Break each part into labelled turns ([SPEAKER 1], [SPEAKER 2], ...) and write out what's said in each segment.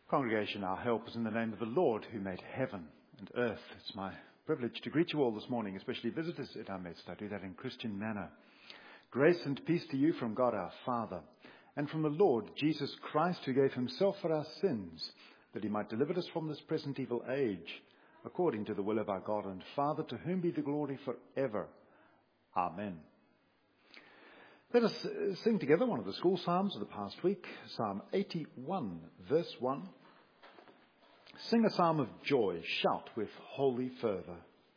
[SPEAKER 1] Congregation, our help is in the name of the Lord who made heaven and earth. It's my privilege to greet you all this morning, especially visitors at our midst. I do that in Christian manner. Grace and peace to you from God our Father and from the Lord Jesus Christ, who gave himself for our sins, that he might deliver us from this present evil age, according to the will of our God and Father, to whom be the glory forever. Amen. Let us sing together one of the school psalms of the past week, Psalm 81, verse 1. Sing a psalm of joy, shout with holy fervour.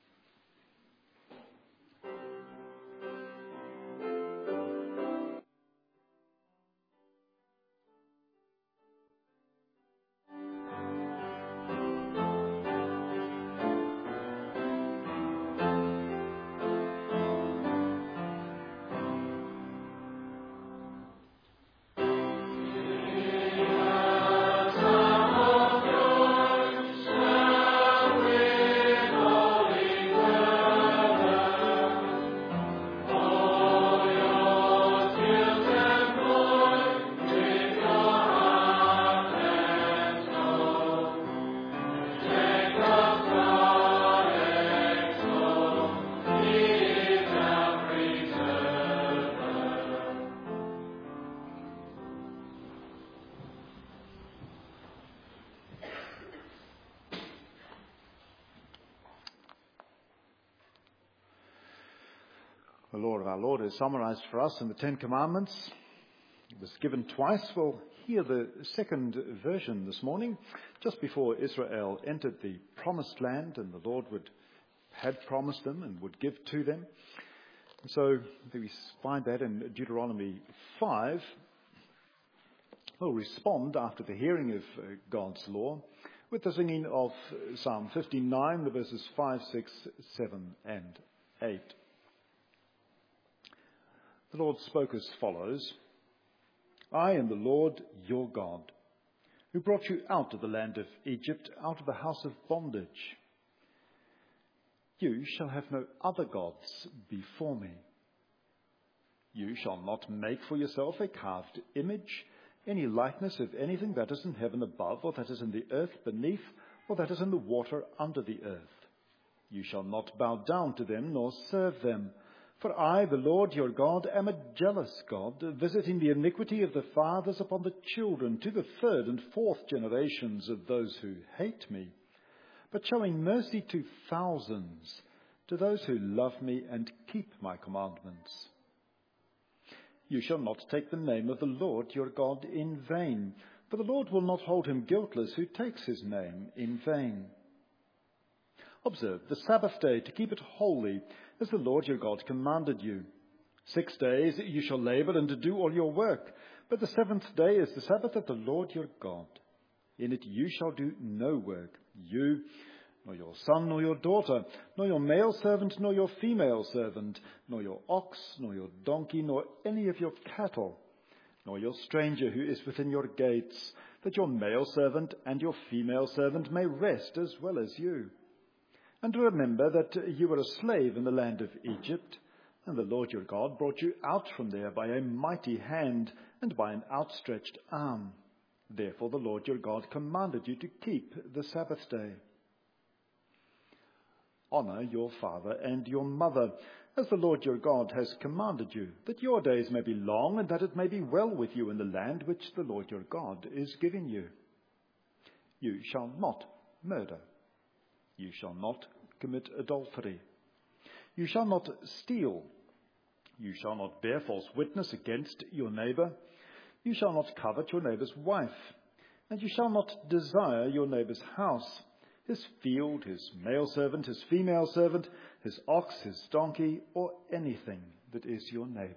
[SPEAKER 1] The law of our Lord is summarized for us in the Ten Commandments. It was given twice. We'll hear the second version this morning, just before Israel entered the promised land, and the Lord had promised them and would give to them. And so we find that in Deuteronomy 5. We'll respond after the hearing of God's law with the singing of Psalm 59, the verses 5, 6, 7, and 8. The Lord spoke as follows: I am the Lord your God, who brought you out of the land of Egypt, out of the house of bondage. You shall have no other gods before me. You shall not make for yourself a carved image, any likeness of anything that is in heaven above, or that is in the earth beneath, or that is in the water under the earth. You shall not bow down to them, nor serve them. For I, the Lord your God, am a jealous God, visiting the iniquity of the fathers upon the children, to the third and fourth generations of those who hate me, but showing mercy to thousands, to those who love me and keep my commandments. You shall not take the name of the Lord your God in vain, for the Lord will not hold him guiltless who takes his name in vain. Observe the Sabbath day to keep it holy, as the Lord your God commanded you. 6 days you shall labor and to do all your work, but the seventh day is the Sabbath of the Lord your God. In it you shall do no work, you, nor your son, nor your daughter, nor your male servant, nor your female servant, nor your ox, nor your donkey, nor any of your cattle, nor your stranger who is within your gates, that your male servant and your female servant may rest as well as you. And remember that you were a slave in the land of Egypt, and the Lord your God brought you out from there by a mighty hand and by an outstretched arm. Therefore the Lord your God commanded you to keep the Sabbath day. Honor your father and your mother, as the Lord your God has commanded you, that your days may be long and that it may be well with you in the land which the Lord your God is giving you. You shall not murder. You shall not commit adultery. You shall not steal. You shall not bear false witness against your neighbor. You shall not covet your neighbor's wife. And you shall not desire your neighbor's house, his field, his male servant, his female servant, his ox, his donkey, or anything that is your neighbor's.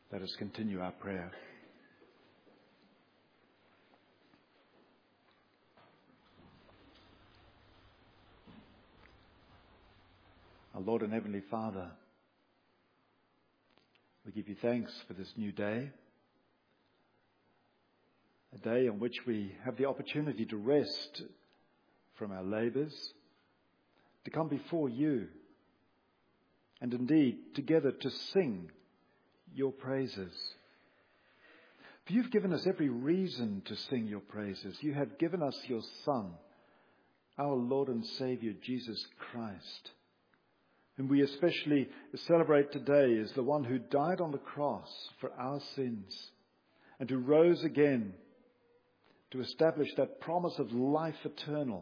[SPEAKER 1] Let us continue our prayer. Our Lord and Heavenly Father, we give you thanks for this new day, a day on which we have the opportunity to rest from our labours, to come before you, and indeed together to sing your praises. For you've given us every reason to sing your praises. You have given us your Son, our Lord and Saviour, Jesus Christ, whom we especially celebrate today as the one who died on the cross for our sins and who rose again to establish that promise of life eternal.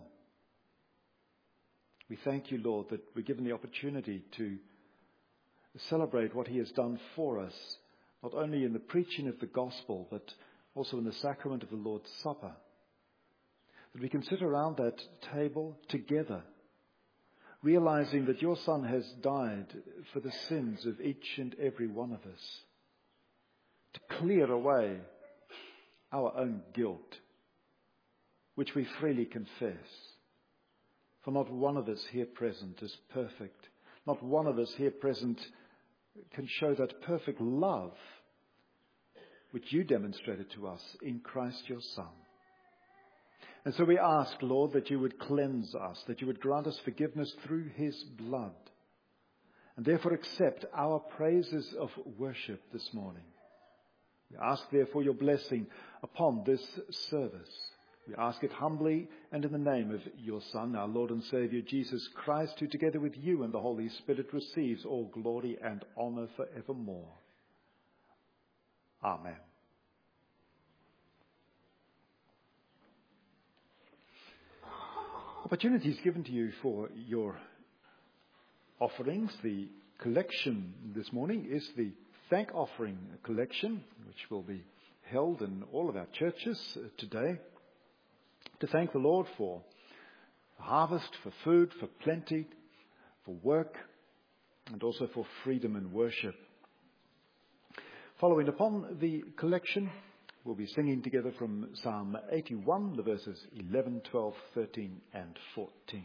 [SPEAKER 1] We thank you, Lord, that we're given the opportunity to celebrate what he has done for us, not only in the preaching of the gospel, but also in the sacrament of the Lord's Supper. That we can sit around that table together, realizing that your Son has died for the sins of each and every one of us, to clear away our own guilt, which we freely confess. For not one of us here present is perfect. Not one of us here present can show that perfect love which you demonstrated to us in Christ your Son. And so we ask, Lord, that you would cleanse us, that you would grant us forgiveness through his blood, and therefore accept our praises of worship this morning. We ask, therefore, your blessing upon this service. We ask it humbly and in the name of your Son, our Lord and Saviour, Jesus Christ, who together with you and the Holy Spirit receives all glory and honour forevermore. Amen. Opportunities given to you for your offerings. The collection this morning is the thank offering collection, which will be held in all of our churches today, to thank the Lord for harvest, for food, for plenty, for work, and also for freedom and worship. Following upon the collection, we'll be singing together from Psalm 81, the verses 11, 12, 13 and 14.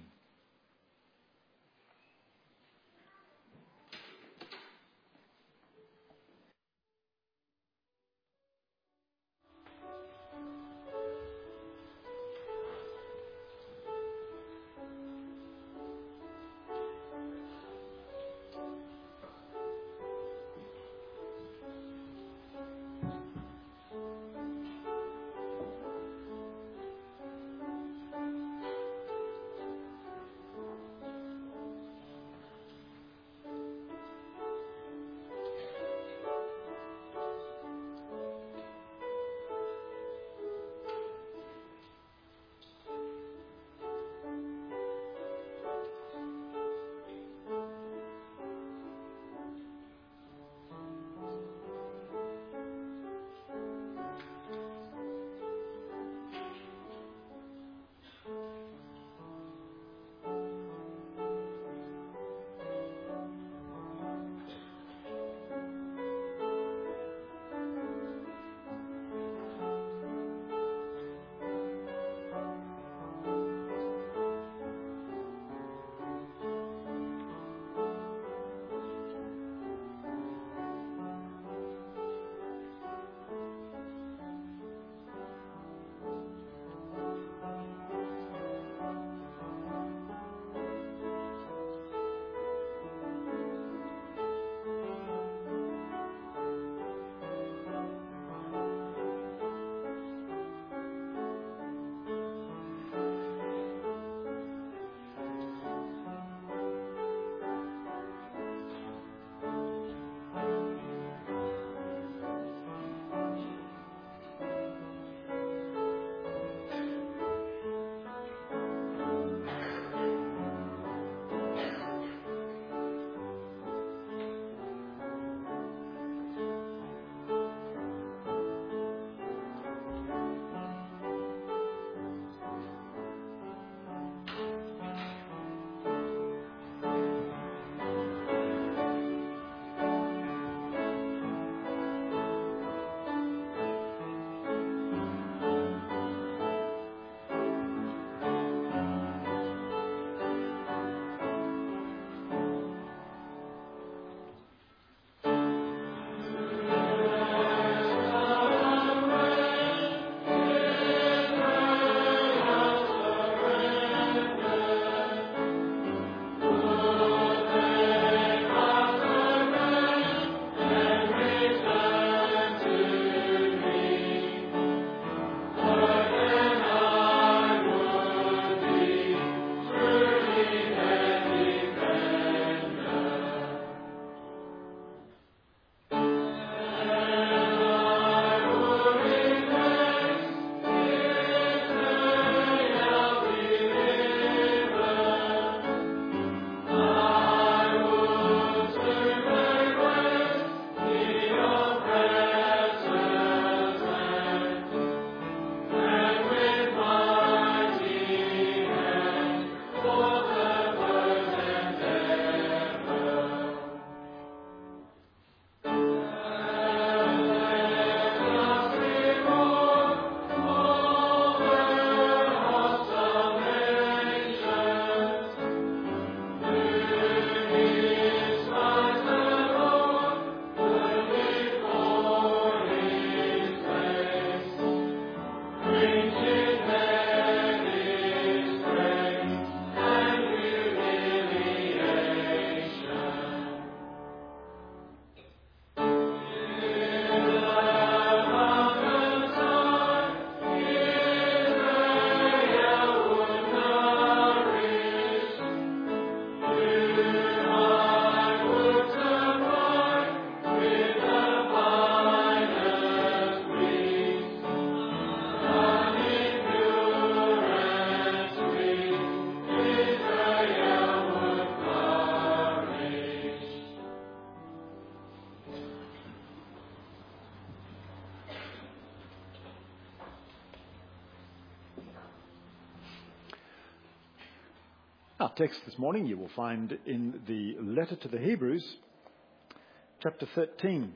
[SPEAKER 1] Our text this morning you will find in the letter to the Hebrews, chapter 13.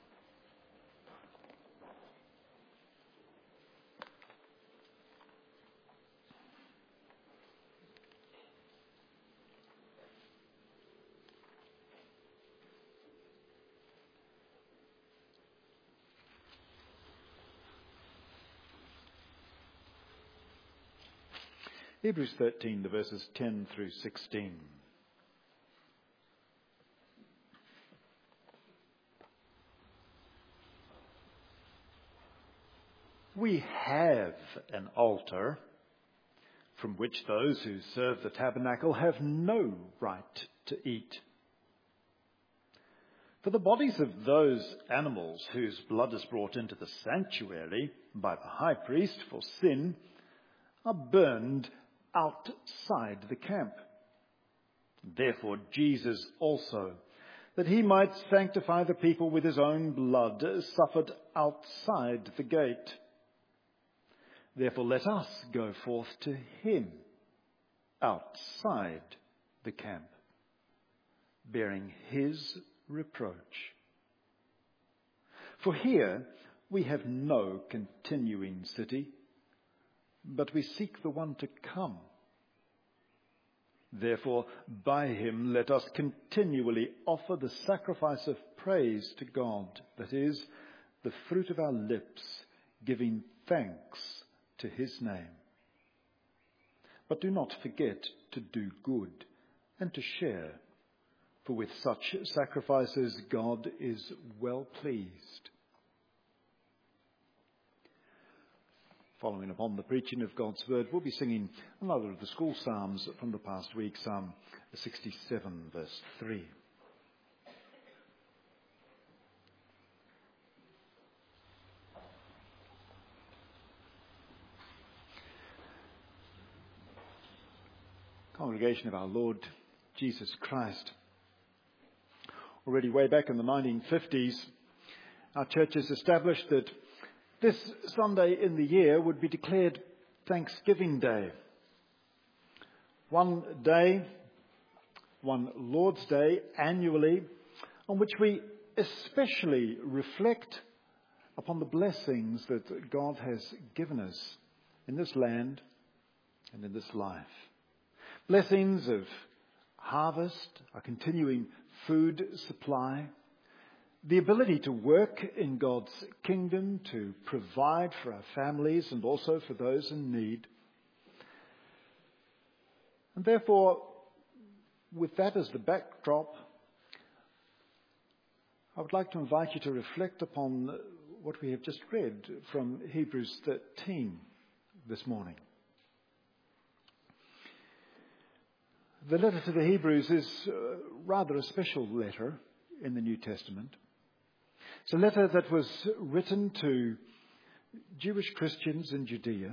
[SPEAKER 1] Hebrews 13, the verses 10 through 16. We have an altar from which those who serve the tabernacle have no right to eat. For the bodies of those animals whose blood is brought into the sanctuary by the high priest for sin are burned outside the camp. Therefore Jesus also, that he might sanctify the people with his own blood, suffered outside the gate. Therefore let us go forth to him outside the camp, bearing his reproach. For here we have no continuing city, but we seek the one to come. Therefore, by him let us continually offer the sacrifice of praise to God, that is, the fruit of our lips, giving thanks to his name. But do not forget to do good and to share, for with such sacrifices God is well pleased. Following upon the preaching of God's word, we'll be singing another of the school psalms from the past week, Psalm 67, verse 3. Congregation of our Lord Jesus Christ. Already way back in the 1950s, our churches established that this Sunday in the year would be declared Thanksgiving Day. One day, one Lord's Day annually, on which we especially reflect upon the blessings that God has given us in this land and in this life. Blessings of harvest, a continuing food supply, the ability to work in God's kingdom, to provide for our families and also for those in need. And therefore, with that as the backdrop, I would like to invite you to reflect upon what we have just read from Hebrews 13 this morning. The letter to the Hebrews is rather a special letter in the New Testament. It's a letter that was written to Jewish Christians in Judea,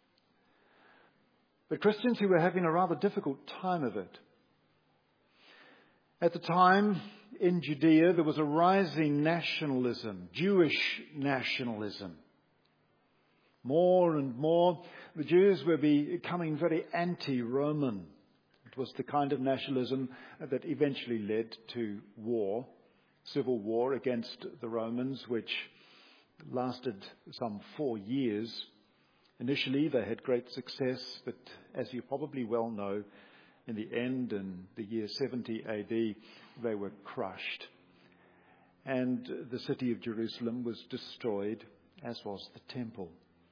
[SPEAKER 1] but Christians who were having a rather difficult time of it. At the time, in Judea, there was a rising nationalism, Jewish nationalism. More and more, the Jews were becoming very anti-Roman. It was the kind of nationalism that eventually led to war. Civil war against the Romans, which lasted some 4 years. Initially, they had great success, but as you probably well know, in the end, in the year 70 AD, they were crushed. And the city of Jerusalem was destroyed, as was the temple.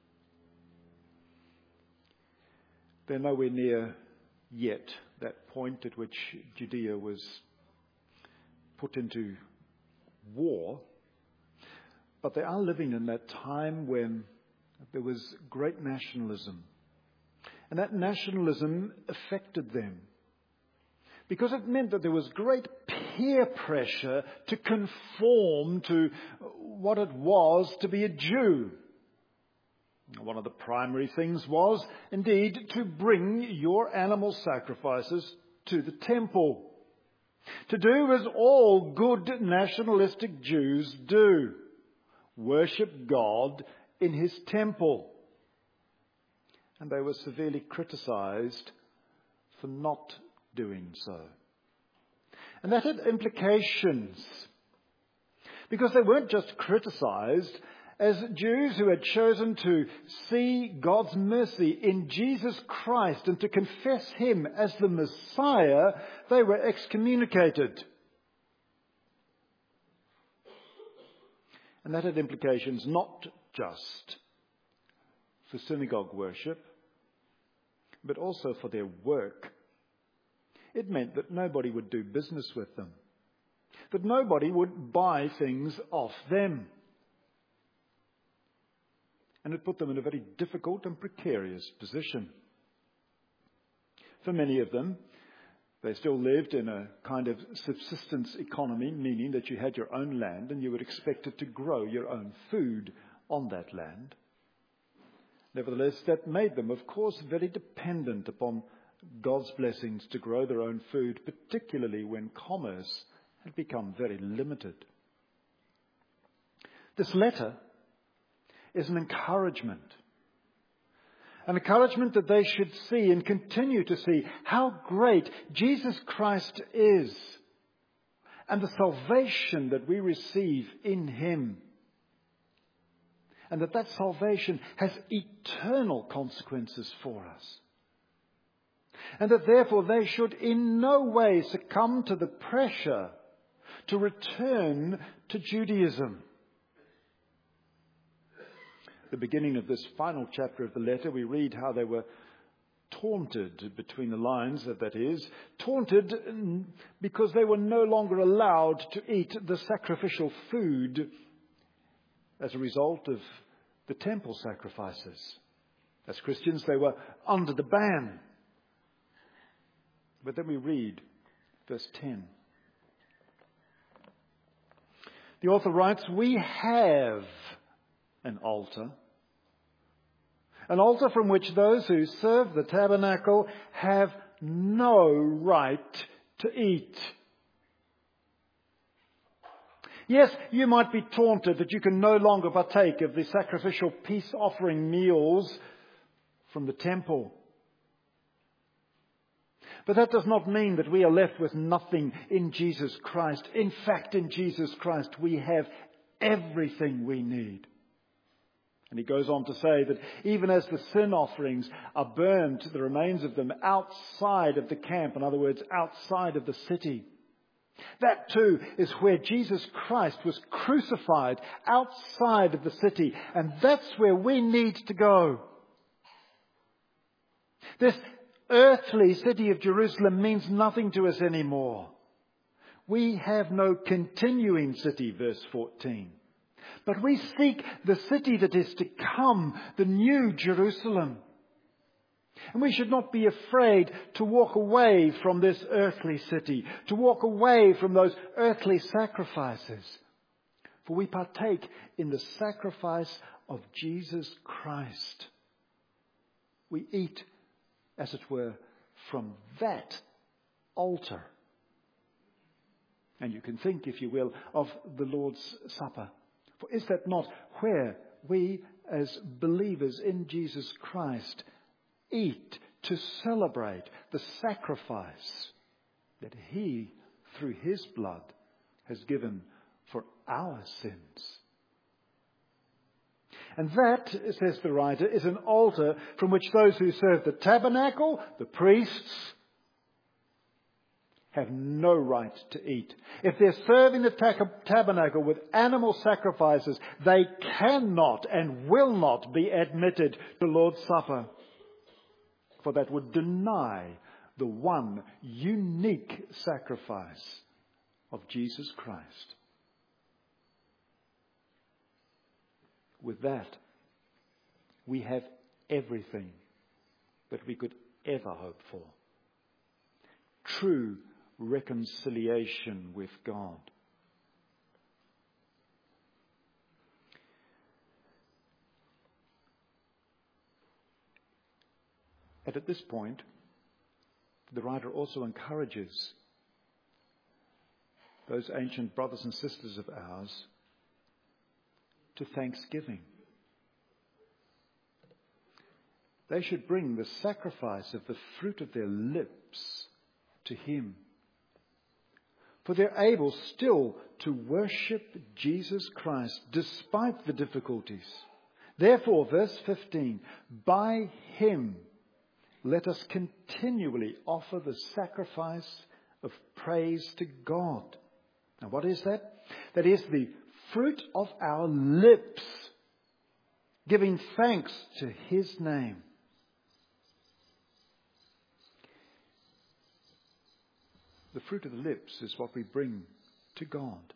[SPEAKER 1] They're nowhere near yet that point at which Judea was put into war, but they are living in that time when there was great nationalism. And that nationalism affected them because it meant that there was great peer pressure to conform to what it was to be a Jew. One of the primary things was, indeed, to bring your animal sacrifices to the temple. To do as all good nationalistic Jews do, worship God in his temple. And they were severely criticized for not doing so. And that had implications, because they weren't just criticized. As Jews who had chosen to see God's mercy in Jesus Christ and to confess him as the Messiah, they were excommunicated. And that had implications not just for synagogue worship, but also for their work. It meant that nobody would do business with them, that nobody would buy things off them. And it put them in a very difficult and precarious position. For many of them, they still lived in a kind of subsistence economy, meaning that you had your own land and you were expected to grow your own food on that land. Nevertheless, that made them, of course, very dependent upon God's blessings to grow their own food, particularly when commerce had become very limited. This letter is an encouragement that they should see and continue to see how great Jesus Christ is and the salvation that we receive in him. And that salvation has eternal consequences for us. And that therefore they should in no way succumb to the pressure to return to Judaism. The beginning of this final chapter of the letter, we read how they were taunted, between the lines, that is, taunted because they were no longer allowed to eat the sacrificial food as a result of the temple sacrifices. As Christians, they were under the ban. But then we read verse 10. The author writes, "We have an altar from which those who serve the tabernacle have no right to eat." Yes, you might be taunted that you can no longer partake of the sacrificial peace offering meals from the temple. But that does not mean that we are left with nothing in Jesus Christ. In fact, in Jesus Christ, we have everything we need. And he goes on to say that even as the sin offerings are burned, the remains of them, outside of the camp, in other words, outside of the city, that too is where Jesus Christ was crucified, outside of the city. And that's where we need to go. This earthly city of Jerusalem means nothing to us anymore. We have no continuing city, verse 14. But we seek the city that is to come, the new Jerusalem. And we should not be afraid to walk away from this earthly city, to walk away from those earthly sacrifices. For we partake in the sacrifice of Jesus Christ. We eat, as it were, from that altar. And you can think, if you will, of the Lord's Supper. For is that not where we, as believers in Jesus Christ, eat to celebrate the sacrifice that he, through his blood, has given for our sins? And that, says the writer, is an altar from which those who serve the tabernacle, the priests, have no right to eat. If they're serving the tabernacle with animal sacrifices, they cannot and will not be admitted to Lord's Supper. For that would deny the one unique sacrifice of Jesus Christ. With that, we have everything that we could ever hope for. True reconciliation with God. And at this point, the writer also encourages those ancient brothers and sisters of ours to thanksgiving. They should bring the sacrifice of the fruit of their lips to him. For they're able still to worship Jesus Christ despite the difficulties. Therefore, verse 15, by him let us continually offer the sacrifice of praise to God. Now what is that? That is the fruit of our lips, giving thanks to his name. The fruit of the lips is what we bring to God.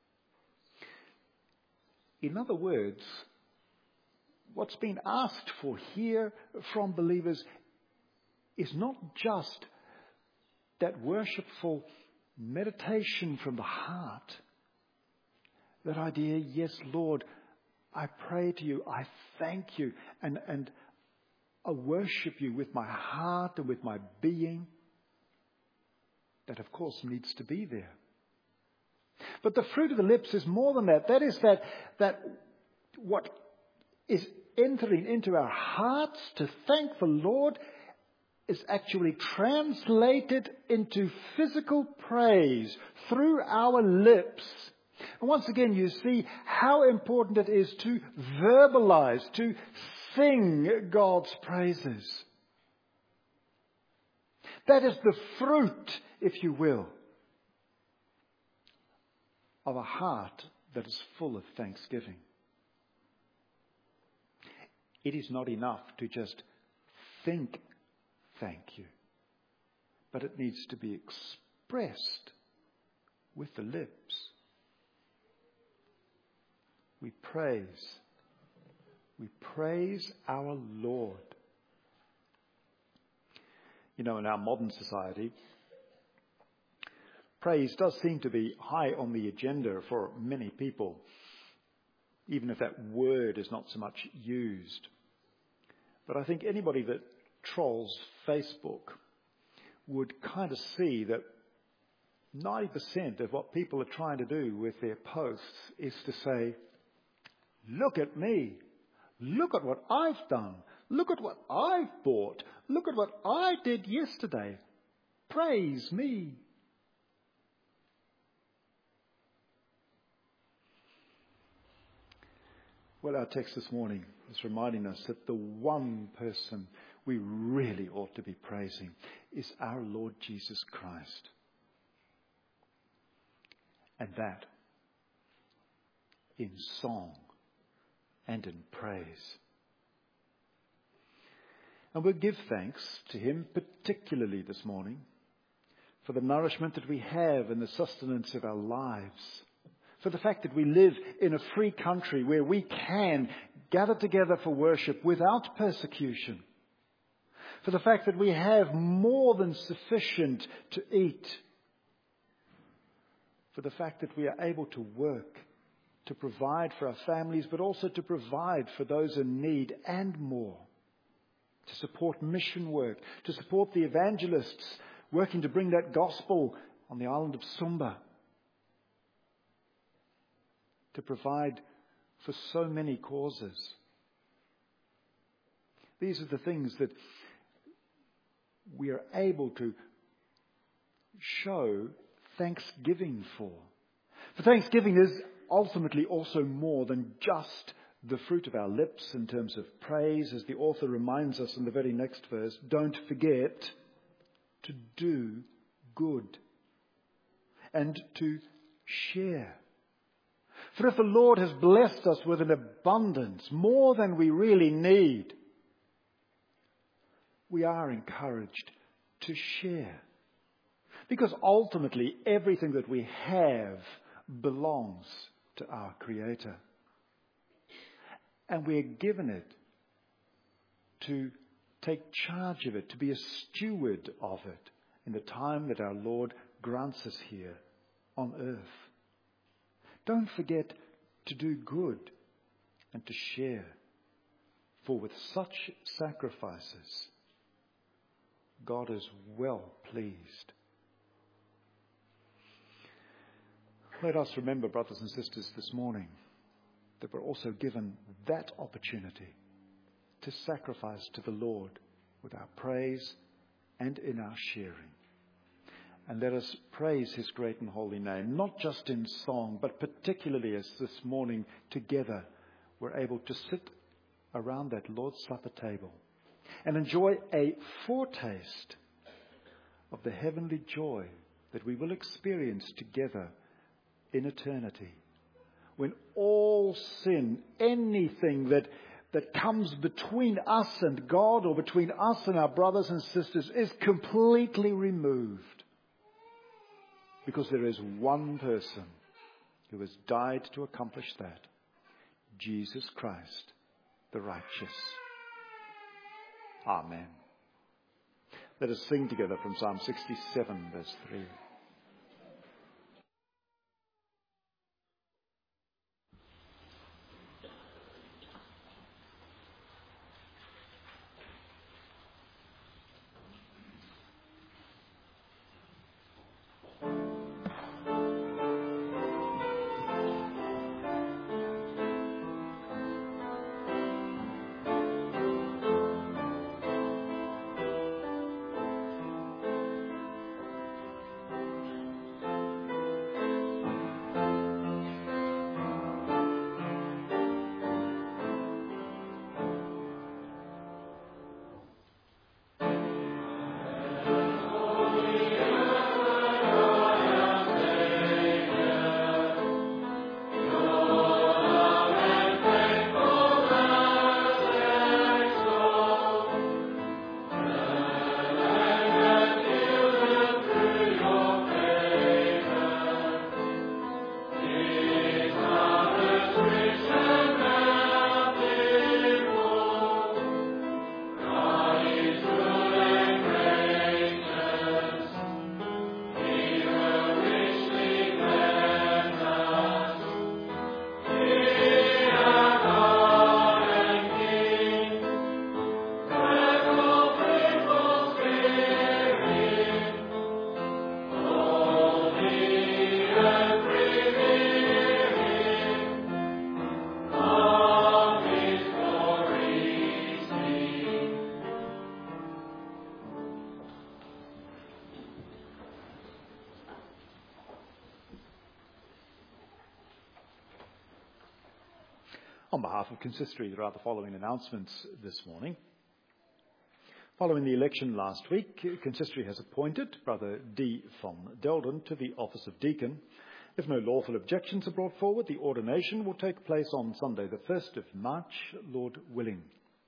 [SPEAKER 1] In other words, what's been asked for here from believers is not just that worshipful meditation from the heart. That idea, yes, Lord, I pray to you, I thank you, and I worship you with my heart and with my being. That, of course, needs to be there. But the fruit of the lips is more than that. That is that what is entering into our hearts to thank the Lord is actually translated into physical praise through our lips. And once again, you see how important it is to verbalize, to sing God's praises. That is the fruit, if you will, of a heart that is full of thanksgiving. It is not enough to just think thank you, but it needs to be expressed with the lips. We praise our Lord. You know, in our modern society, praise does seem to be high on the agenda for many people, even if that word is not so much used. But I think anybody that trolls Facebook would kind of see that 90% of what people are trying to do with their posts is to say, look at me, look at what I've done, look at what I've bought, look at what I did yesterday, praise me. Well, our text this morning is reminding us that the one person we really ought to be praising is our Lord Jesus Christ. And that in song and in praise. And we'll give thanks to him particularly this morning for the nourishment that we have and the sustenance of our lives. For the fact that we live in a free country where we can gather together for worship without persecution. For the fact that we have more than sufficient to eat. For the fact that we are able to work, to provide for our families, but also to provide for those in need and more. To support mission work, to support the evangelists working to bring that gospel on the island of Sumba. To provide for so many causes. These are the things that we are able to show thanksgiving for. For thanksgiving is ultimately also more than just the fruit of our lips in terms of praise, as the author reminds us in the very next verse. Don't forget to do good and to share. For if the Lord has blessed us with an abundance, more than we really need, we are encouraged to share. Because ultimately, everything that we have belongs to our Creator. And we are given it to take charge of it, to be a steward of it in the time that our Lord grants us here on earth. Don't forget to do good and to share, for with such sacrifices, God is well pleased. Let us remember, brothers and sisters, this morning, that we're also given that opportunity to sacrifice to the Lord with our praise and in our sharing. And let us praise his great and holy name, not just in song, but particularly as this morning together we're able to sit around that Lord's Supper table and enjoy a foretaste of the heavenly joy that we will experience together in eternity, when all sin, anything that comes between us and God or between us and our brothers and sisters, is completely removed. Because there is one person who has died to accomplish that, Jesus Christ, the righteous. Amen. Let us sing together from Psalm 67, verse 3. On behalf of Consistory, there are the following announcements this morning. Following the election last week, Consistory has appointed Brother D. von Delden to the office of deacon. If no lawful objections are brought forward, the ordination will take place on Sunday, the 1st of March, Lord willing.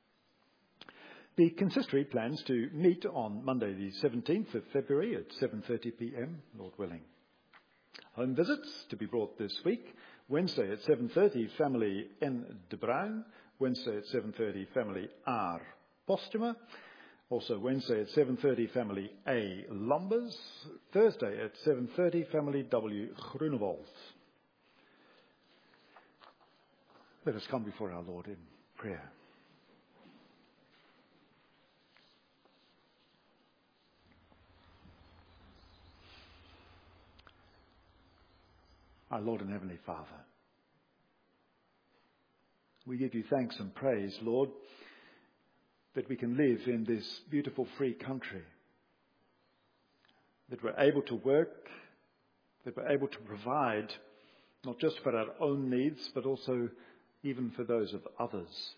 [SPEAKER 1] The Consistory plans to meet on Monday, the 17th of February at 7:30 p.m, Lord willing. Home visits to be brought this week. Wednesday at 7:30, family N. de Bruin. Wednesday at 7:30, family R. Postuma. Also Wednesday at 7:30, family A. Lumbers. Thursday at 7:30, family W. Groenewald. Let us come before our Lord in prayer. Our Lord and Heavenly Father, we give you thanks and praise, Lord, that we can live in this beautiful free country, that we're able to work, that we're able to provide not just for our own needs, but also even for those of others.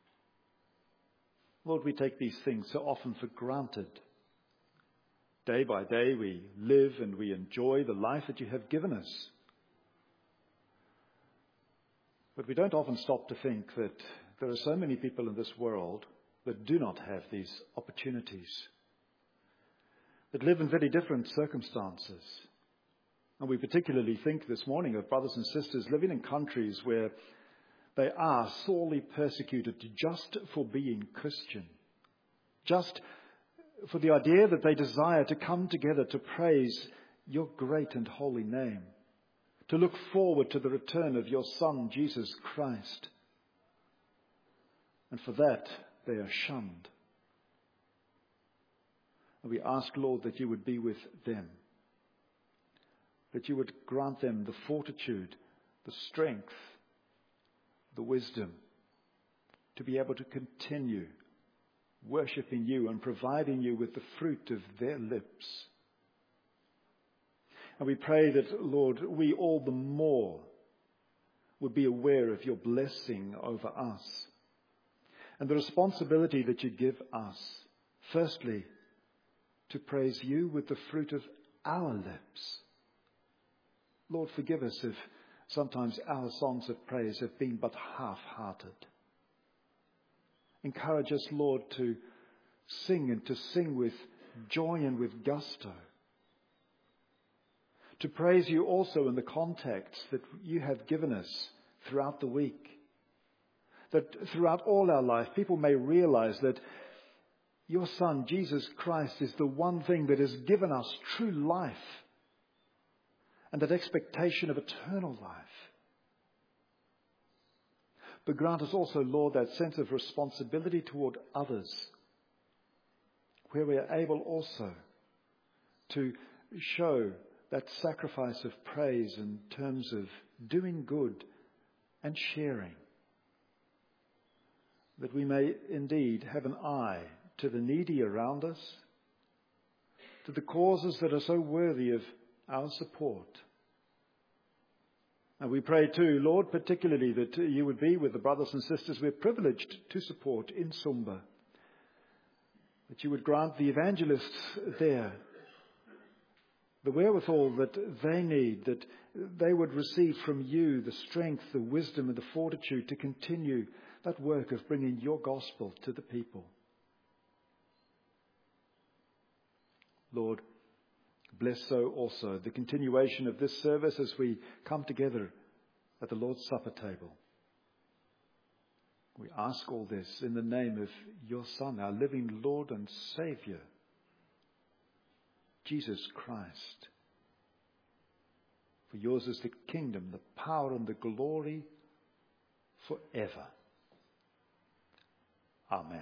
[SPEAKER 1] Lord, we take these things so often for granted. Day by day we live and we enjoy the life that you have given us. But we don't often stop to think that there are so many people in this world that do not have these opportunities, that live in very different circumstances. And we particularly think this morning of brothers and sisters living in countries where they are sorely persecuted just for being Christian, just for the idea that they desire to come together to praise your great and holy name, to look forward to the return of your Son, Jesus Christ. And for that, they are shunned. And we ask, Lord, that you would be with them, that you would grant them the fortitude, the strength, the wisdom to be able to continue worshipping you and providing you with the fruit of their lips. And we pray that, Lord, we all the more would be aware of your blessing over us and the responsibility that you give us, firstly, to praise you with the fruit of our lips. Lord, forgive us if sometimes our songs of praise have been but half-hearted. Encourage us, Lord, to sing and to sing with joy and with gusto. To praise you also in the context that you have given us throughout the week. That throughout all our life, people may realize that your Son, Jesus Christ, is the one thing that has given us true life and that expectation of eternal life. But grant us also, Lord, that sense of responsibility toward others, where we are able also to show that sacrifice of praise in terms of doing good and sharing, that we may indeed have an eye to the needy around us, to the causes that are so worthy of our support. And we pray too, Lord, particularly that you would be with the brothers and sisters we're privileged to support in Sumba, that you would grant the evangelists there the wherewithal that they need, that they would receive from you the strength, the wisdom and the fortitude to continue that work of bringing your gospel to the people. Lord, bless so also the continuation of this service as we come together at the Lord's Supper table. We ask all this in the name of your Son, our living Lord and Saviour, Jesus Christ. For yours is the kingdom, the power and the glory forever. Amen.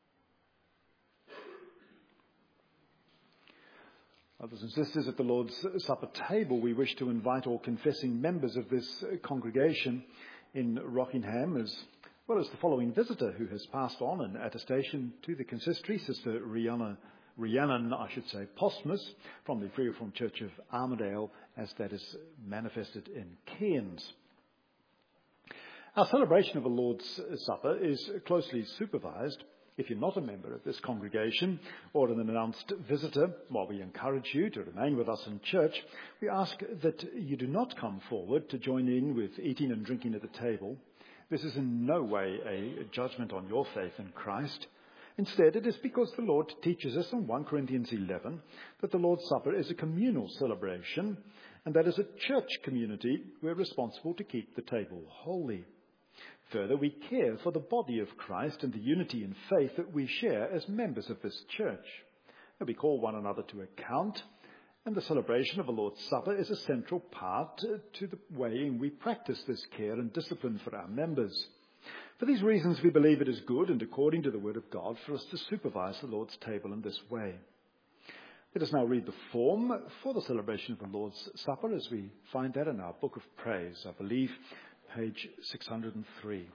[SPEAKER 1] Brothers and sisters, at the Lord's Supper table, we wish to invite all confessing members of this congregation in Rockingham, as well as the following visitor who has passed on an attestation to the consistory, Sister Rhiannon, Postmus, from the Free Reformed Church of Armidale, as that is manifested in Cairns. Our celebration of the Lord's Supper is closely supervised. If you're not a member of this congregation or an announced visitor, while we encourage you to remain with us in church, we ask that you do not come forward to join in with eating and drinking at the table. This is in no way a judgment on your faith in Christ. Instead, it is because the Lord teaches us in 1 Corinthians 11 that the Lord's Supper is a communal celebration, and that as a church community, we're responsible to keep the table holy. Further, we care for the body of Christ and the unity in faith that we share as members of this church. And we call one another to account, and the celebration of the Lord's Supper is a central part to the way in we practice this care and discipline for our members. For these reasons, we believe it is good and according to the Word of God for us to supervise the Lord's table in this way. Let us now read the form for the celebration of the Lord's Supper as we find that in our Book of Praise, I believe, page 603.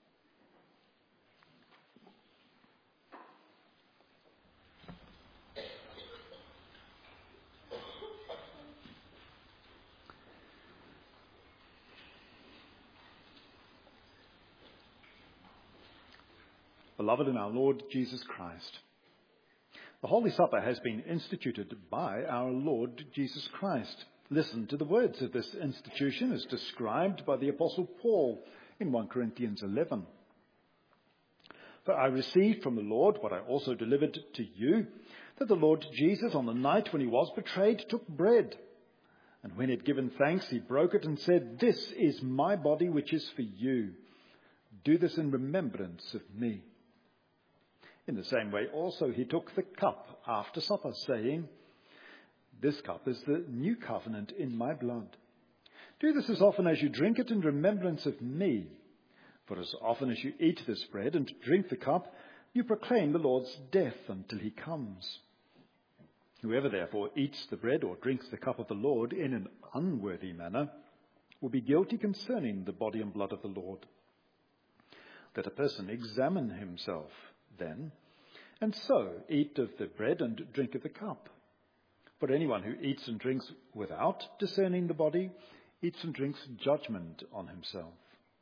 [SPEAKER 1] Beloved in our Lord Jesus Christ, the Holy Supper has been instituted by our Lord Jesus Christ. Listen to the words of this institution as described by the Apostle Paul in 1 Corinthians 11. For I received from the Lord what I also delivered to you, that the Lord Jesus, on the night when he was betrayed, took bread. And when he had given thanks, he broke it and said, "This is my body, which is for you. Do this in remembrance of me." In the same way also he took the cup after supper, saying, "This cup is the new covenant in my blood. Do this as often as you drink it in remembrance of me. For as often as you eat this bread and drink the cup, you proclaim the Lord's death until he comes. Whoever therefore eats the bread or drinks the cup of the Lord in an unworthy manner will be guilty concerning the body and blood of the Lord. Let a person examine himself then, and so eat of the bread and drink of the cup. For anyone who eats and drinks without discerning the body eats and drinks judgment on himself.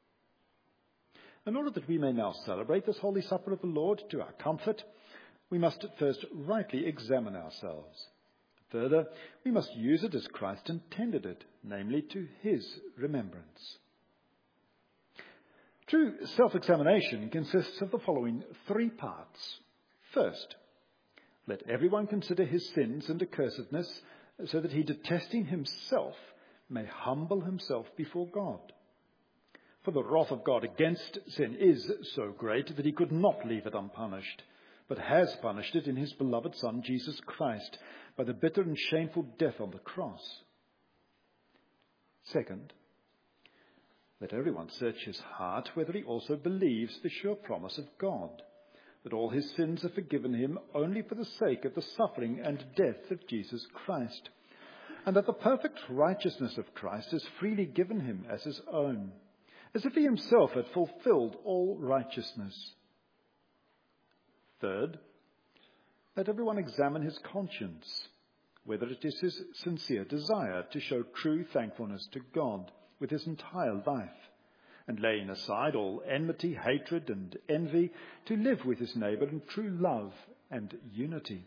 [SPEAKER 1] In order that we may now celebrate this Holy Supper of the Lord to our comfort, we must at first rightly examine ourselves. Further, we must use it as Christ intended it, namely to his remembrance. True self-examination consists of the following three parts. First, let everyone consider his sins and accursedness, so that he, detesting himself, may humble himself before God. For the wrath of God against sin is so great that he could not leave it unpunished, but has punished it in his beloved Son, Jesus Christ, by the bitter and shameful death on the cross. Second, let everyone search his heart whether he also believes the sure promise of God, that all his sins are forgiven him only for the sake of the suffering and death of Jesus Christ, and that the perfect righteousness of Christ is freely given him as his own, as if he himself had fulfilled all righteousness. Third, let everyone examine his conscience, whether it is his sincere desire to show true thankfulness to God with his entire life, and laying aside all enmity, hatred, and envy, to live with his neighbour in true love and unity.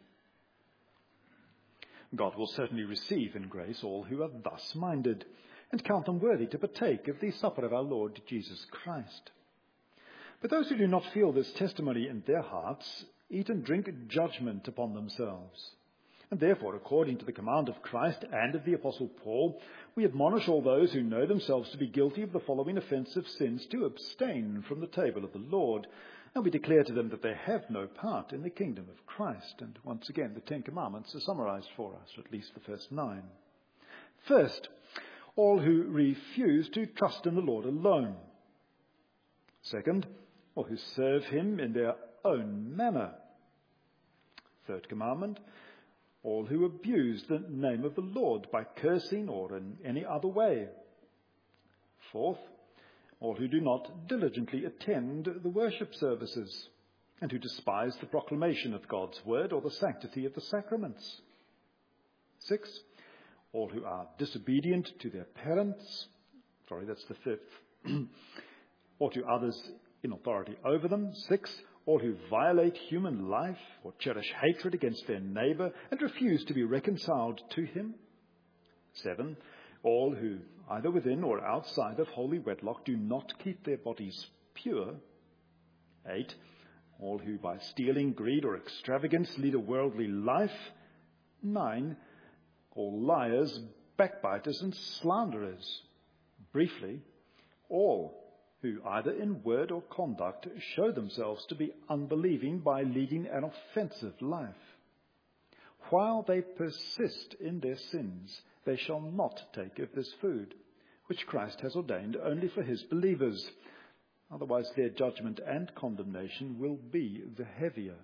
[SPEAKER 1] God will certainly receive in grace all who are thus minded, and count them worthy to partake of the supper of our Lord Jesus Christ. But those who do not feel this testimony in their hearts eat and drink judgment upon themselves. And therefore, according to the command of Christ and of the Apostle Paul, we admonish all those who know themselves to be guilty of the following offensive sins to abstain from the table of the Lord, and we declare to them that they have no part in the kingdom of Christ. And once again, the Ten Commandments are summarized for us, or at least the first 9. First, all who refuse to trust in the Lord alone. Second, all who serve him in their own manner. Third commandment, all who abuse the name of the Lord by cursing or in any other way. Fourth, all who do not diligently attend the worship services and who despise the proclamation of God's word or the sanctity of the sacraments. 6, all who are disobedient to their parents. That's the fifth. Or to others in authority over them. 6, all who violate human life or cherish hatred against their neighbour and refuse to be reconciled to him. 7, all who, either within or outside of holy wedlock, do not keep their bodies pure. 8, all who by stealing, greed, or extravagance lead a worldly life. 9, all liars, backbiters, and slanderers. Briefly, all who either in word or conduct show themselves to be unbelieving by leading an offensive life. While they persist in their sins, they shall not take of this food, which Christ has ordained only for his believers. Otherwise their judgment and condemnation will be the heavier.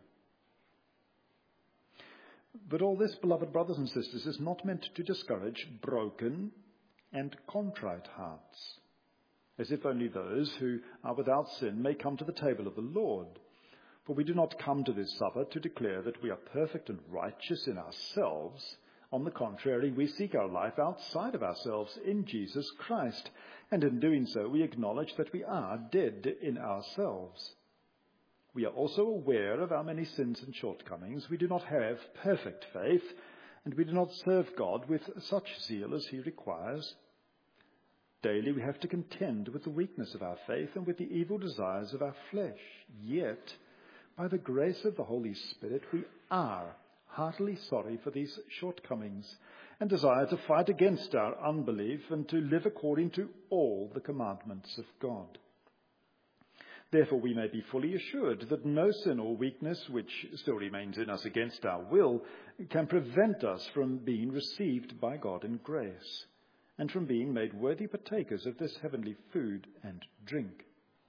[SPEAKER 1] But all this, beloved brothers and sisters, is not meant to discourage broken and contrite hearts, as if only those who are without sin may come to the table of the Lord. For we do not come to this supper to declare that we are perfect and righteous in ourselves. On the contrary, we seek our life outside of ourselves in Jesus Christ, and in doing so we acknowledge that we are dead in ourselves. We are also aware of our many sins and shortcomings. We do not have perfect faith, and we do not serve God with such zeal as he requires. Daily we have to contend with the weakness of our faith and with the evil desires of our flesh. Yet, by the grace of the Holy Spirit, we are heartily sorry for these shortcomings and desire to fight against our unbelief and to live according to all the commandments of God. Therefore, we may be fully assured that no sin or weakness which still remains in us against our will can prevent us from being received by God in grace and from being made worthy partakers of this heavenly food and drink.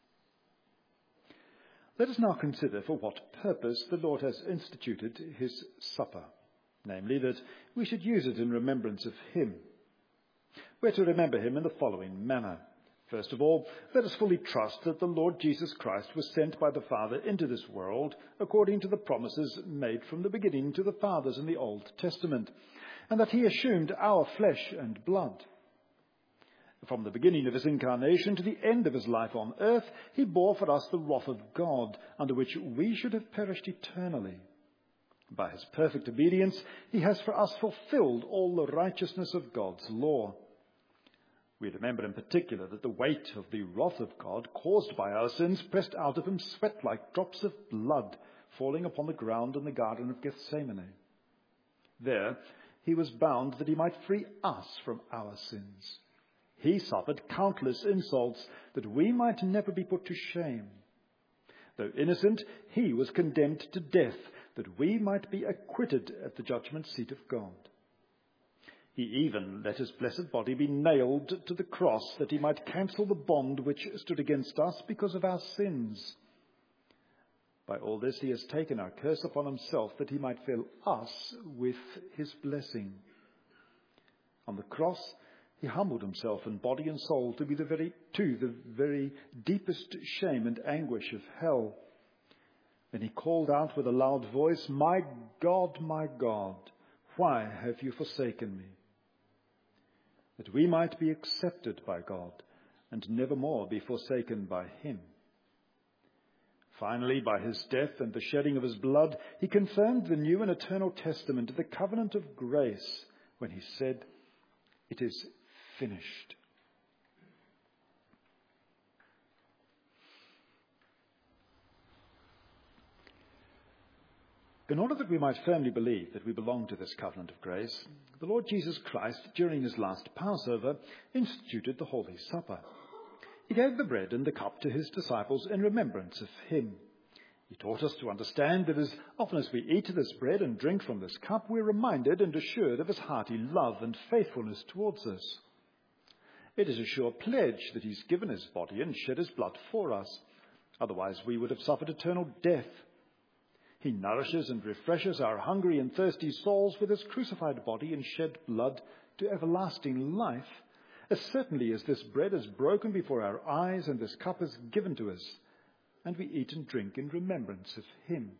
[SPEAKER 1] Let us now consider for what purpose the Lord has instituted his supper, namely that we should use it in remembrance of him. We're to remember him in the following manner. First of all, let us fully trust that the Lord Jesus Christ was sent by the Father into this world according to the promises made from the beginning to the fathers in the Old Testament, and that he assumed our flesh and blood. From the beginning of his incarnation to the end of his life on earth, he bore for us the wrath of God, under which we should have perished eternally. By his perfect obedience, he has for us fulfilled all the righteousness of God's law. We remember in particular that the weight of the wrath of God caused by our sins pressed out of him sweat like drops of blood falling upon the ground in the Garden of Gethsemane. There he was bound that he might free us from our sins. He suffered countless insults that we might never be put to shame. Though innocent, he was condemned to death that we might be acquitted at the judgment seat of God. He even let his blessed body be nailed to the cross that he might cancel the bond which stood against us because of our sins. By all this he has taken our curse upon himself that he might fill us with his blessing. On the cross he humbled himself in body and soul to the very deepest shame and anguish of hell. Then he called out with a loud voice, my God, why have you forsaken me?" That we might be accepted by God and never more be forsaken by him. Finally, by his death and the shedding of his blood, he confirmed the new and eternal testament, the covenant of grace, when he said, "It is finished." In order that we might firmly believe that we belong to this covenant of grace, the Lord Jesus Christ, during his last Passover, instituted the Holy Supper. He gave the bread and the cup to his disciples in remembrance of him. He taught us to understand that as often as we eat this bread and drink from this cup, we're reminded and assured of his hearty love and faithfulness towards us. It is a sure pledge that he's given his body and shed his blood for us. Otherwise, we would have suffered eternal death. He nourishes and refreshes our hungry and thirsty souls with his crucified body and shed blood to everlasting life, as certainly as this bread is broken before our eyes and this cup is given to us, and we eat and drink in remembrance of him.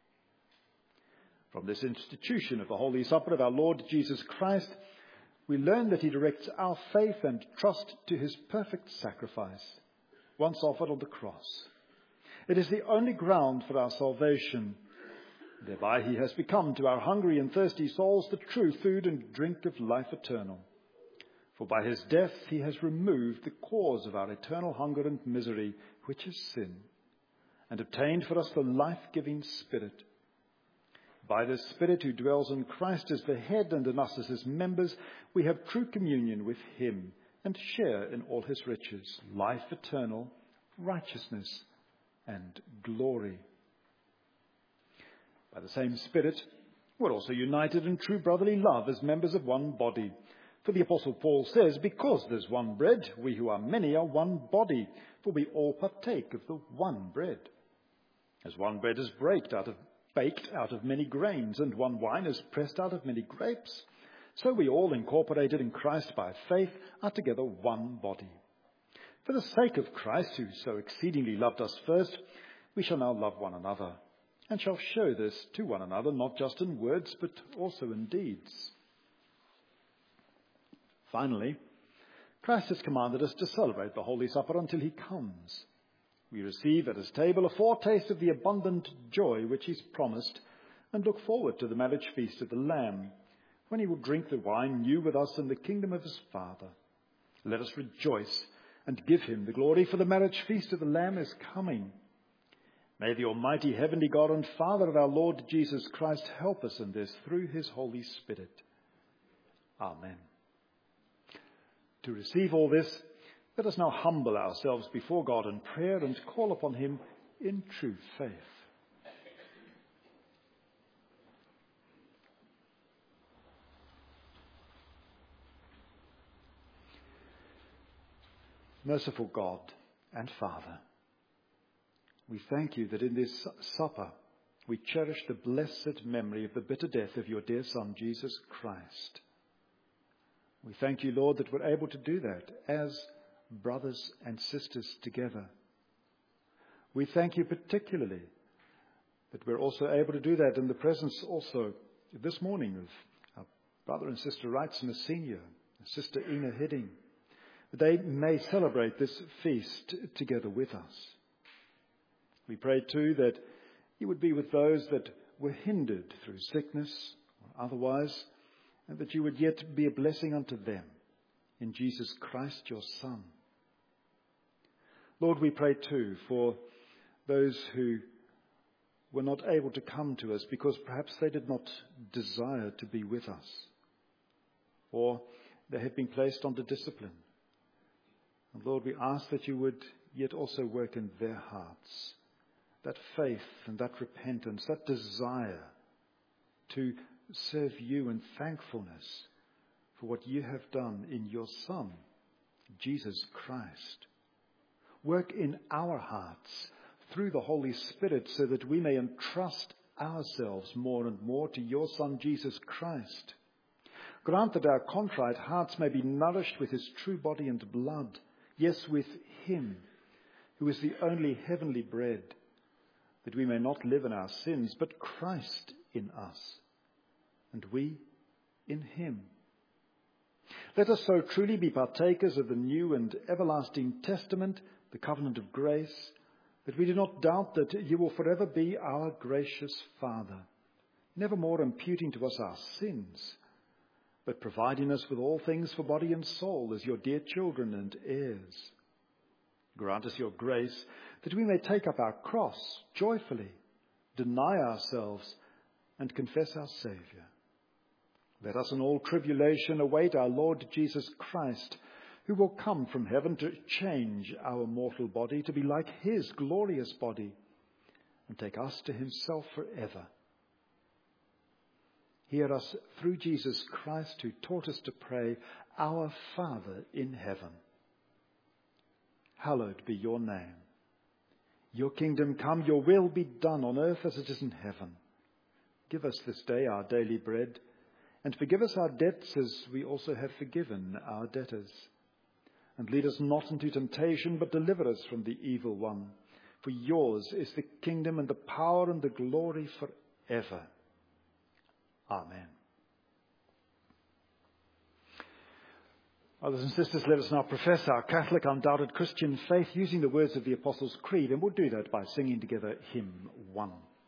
[SPEAKER 1] From this institution of the Holy Supper of our Lord Jesus Christ, we learn that he directs our faith and trust to his perfect sacrifice, once offered on the cross. It is the only ground for our salvation. Thereby he has become to our hungry and thirsty souls the true food and drink of life eternal. For by his death he has removed the cause of our eternal hunger and misery, which is sin, and obtained for us the life-giving Spirit. By this Spirit who dwells in Christ as the head and in us as his members, we have true communion with him and share in all his riches, life eternal, righteousness, and glory. By the same Spirit, we're also united in true brotherly love as members of one body. For the Apostle Paul says, "Because there's one bread, we who are many are one body, for we all partake of the one bread. As one bread is baked out of many grains, and one wine is pressed out of many grapes, so we all, incorporated in Christ by faith, are together one body. For the sake of Christ, who so exceedingly loved us first, we shall now love one another, and shall show this to one another, not just in words, but also in deeds." Finally, Christ has commanded us to celebrate the Holy Supper until he comes. We receive at his table a foretaste of the abundant joy which he's promised, and look forward to the marriage feast of the Lamb, when he will drink the wine new with us in the kingdom of his Father. Let us rejoice and give him the glory, for the marriage feast of the Lamb is coming. May the Almighty Heavenly God and Father of our Lord Jesus Christ help us in this through his Holy Spirit. Amen. To receive all this, let us now humble ourselves before God in prayer and call upon him in true faith. Merciful God and Father, we thank you that in this supper we cherish the blessed memory of the bitter death of your dear Son, Jesus Christ. We thank you, Lord, that we're able to do that as brothers and sisters together. We thank you particularly that we're also able to do that in the presence also this morning of our brother and sister Wrightson Senior, Sister Ina Hidding, that they may celebrate this feast together with us. We pray too that you would be with those that were hindered through sickness or otherwise, and that you would yet be a blessing unto them in Jesus Christ your Son. Lord, we pray too for those who were not able to come to us because perhaps they did not desire to be with us, or they have been placed under discipline. And Lord, we ask that you would yet also work in their hearts that faith and that repentance, that desire to serve you in thankfulness for what you have done in your Son, Jesus Christ. Work in our hearts through the Holy Spirit so that we may entrust ourselves more and more to your Son, Jesus Christ. Grant that our contrite hearts may be nourished with his true body and blood, yes, with him, who is the only heavenly bread, that we may not live in our sins, but Christ in us, and we in him. Let us so truly be partakers of the new and everlasting testament, the covenant of grace, that we do not doubt that you will forever be our gracious Father, nevermore imputing to us our sins, but providing us with all things for body and soul as your dear children and heirs. Grant us your grace that we may take up our cross joyfully, deny ourselves, and confess our Saviour. Let us in all tribulation await our Lord Jesus Christ, who will come from heaven to change our mortal body to be like his glorious body and take us to himself forever. Hear us through Jesus Christ, who taught us to pray, Our Father in heaven. Hallowed be your name. Your kingdom come, your will be done on earth as it is in heaven. Give us this day our daily bread, and forgive us our debts as we also have forgiven our debtors. And lead us not into temptation, but deliver us from the evil one. For yours is the kingdom and the power and the glory forever. Amen. Brothers and sisters, let us now profess our Catholic, undoubted Christian faith using the words of the Apostles' Creed, and we'll do that by singing together hymn 1.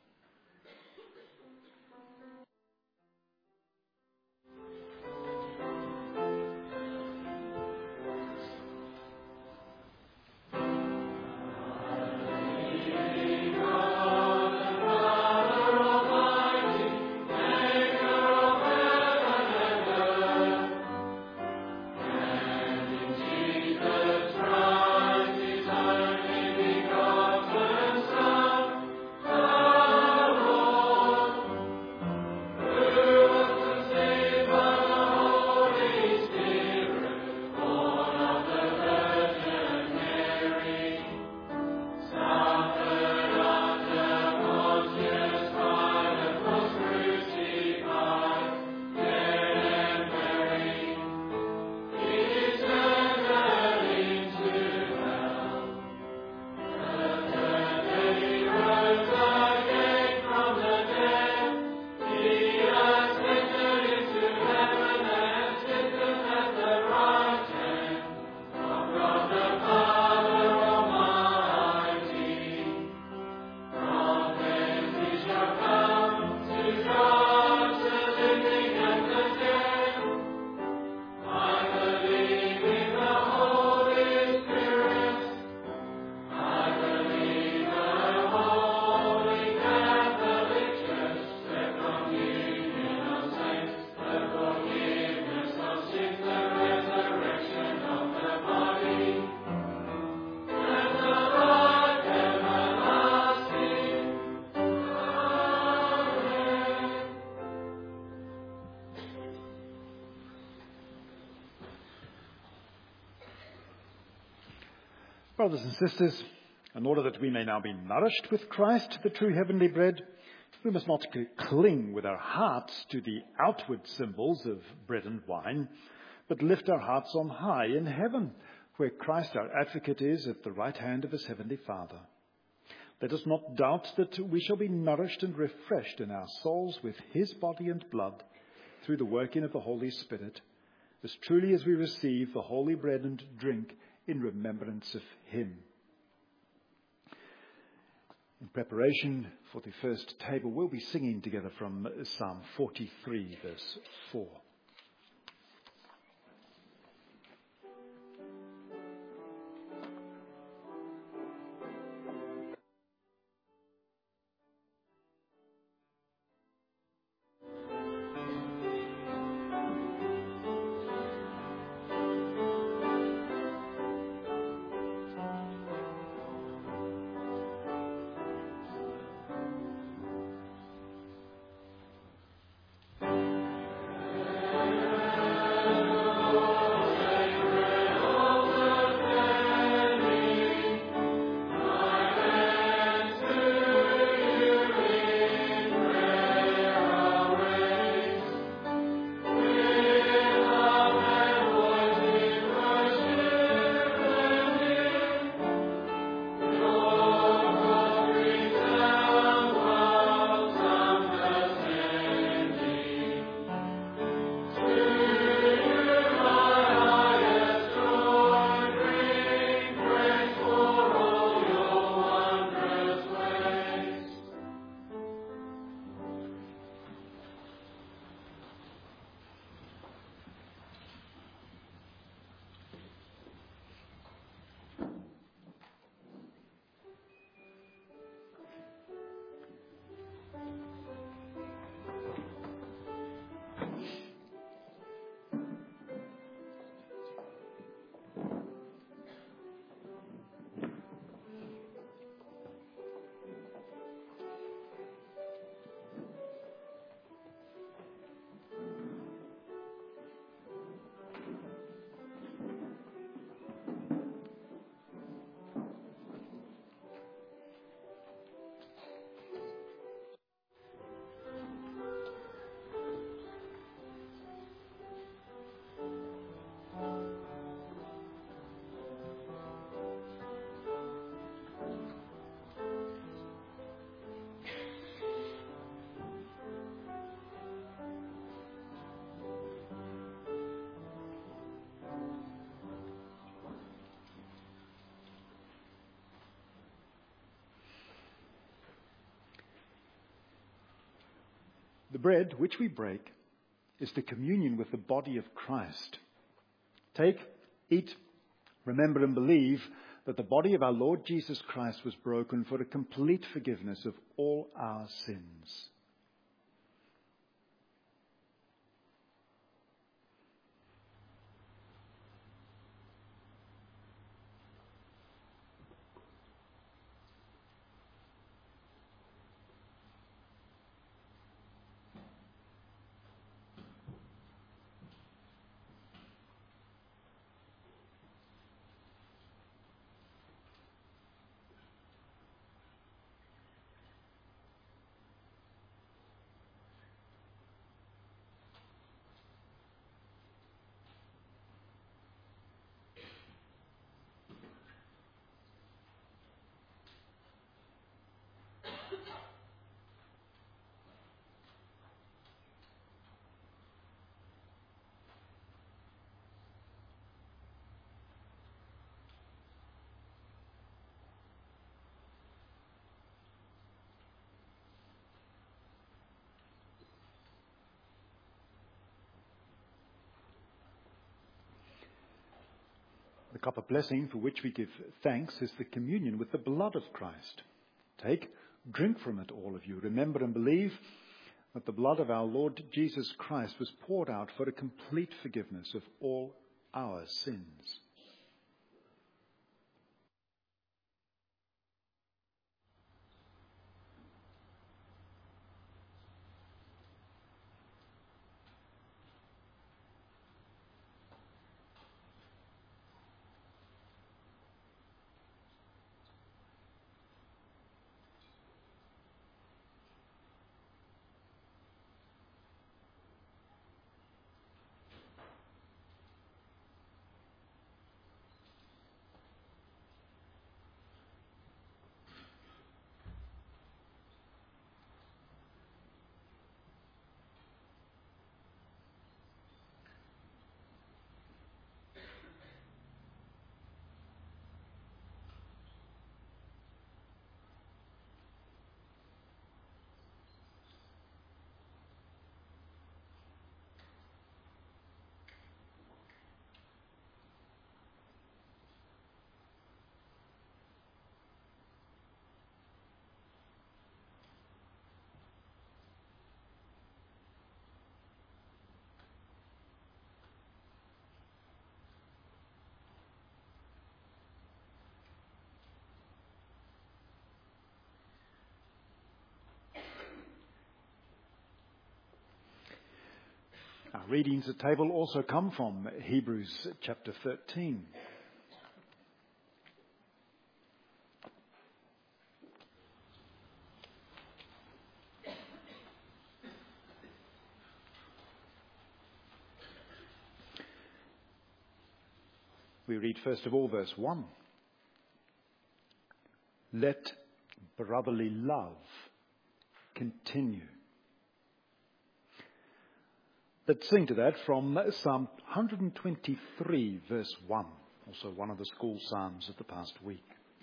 [SPEAKER 1] Brothers and sisters, in order that we may now be nourished with Christ, the true heavenly bread, we must not cling with our hearts to the outward symbols of bread and wine, but lift our hearts on high in heaven where Christ our advocate is at the right hand of his heavenly Father. Let us not doubt that we shall be nourished and refreshed in our souls with his body and blood through the working of the Holy Spirit, as truly as we receive the holy bread and drink in remembrance of him. In preparation for the first table, we'll be singing together from Psalm 43, verse 4. The bread which we break is the communion with the body of Christ. Take, eat, remember and believe that the body of our Lord Jesus Christ was broken for the complete forgiveness of all our sins. The cup of blessing for which we give thanks is the communion with the blood of Christ. Take, drink from it, all of you. Remember and believe that the blood of our Lord Jesus Christ was poured out for the complete forgiveness of all our sins. Our readings at table also come from Hebrews chapter 13. We read first of all verse 1. Let brotherly love continue. Let's sing to that from Psalm 123, verse 1, also one of the school psalms of the past week.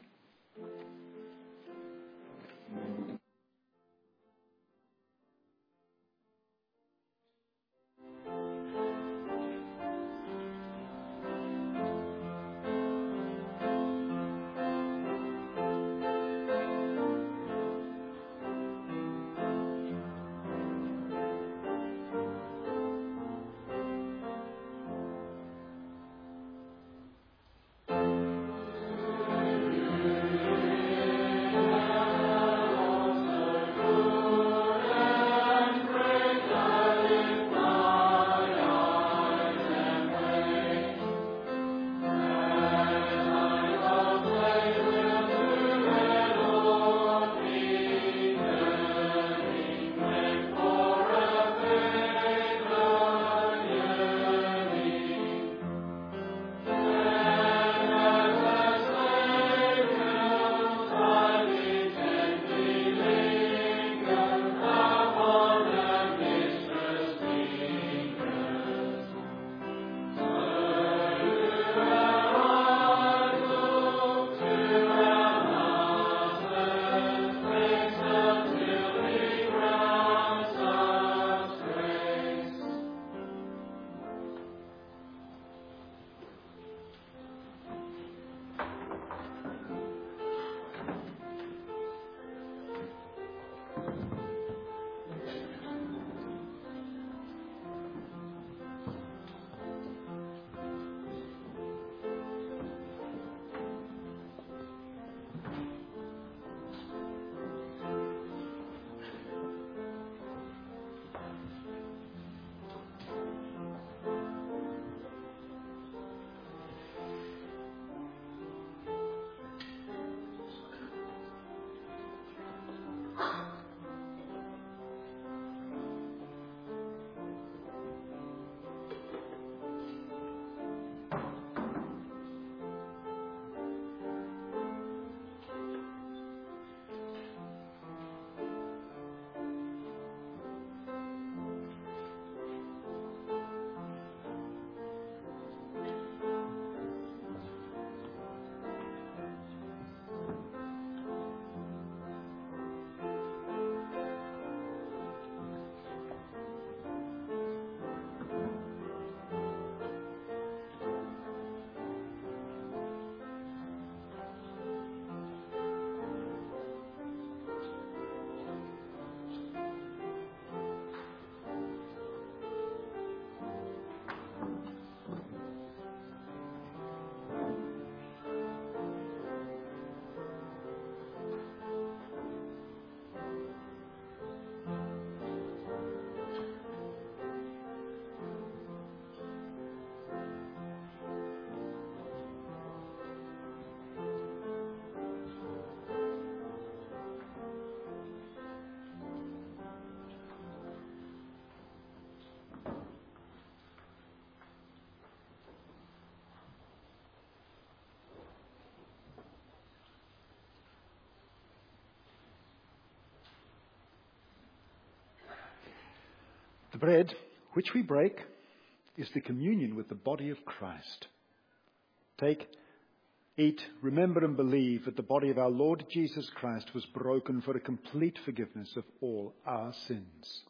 [SPEAKER 1] The bread which we break is the communion with the body of Christ. Take, eat, remember and believe that the body of our Lord Jesus Christ was broken for a complete forgiveness of all our sins.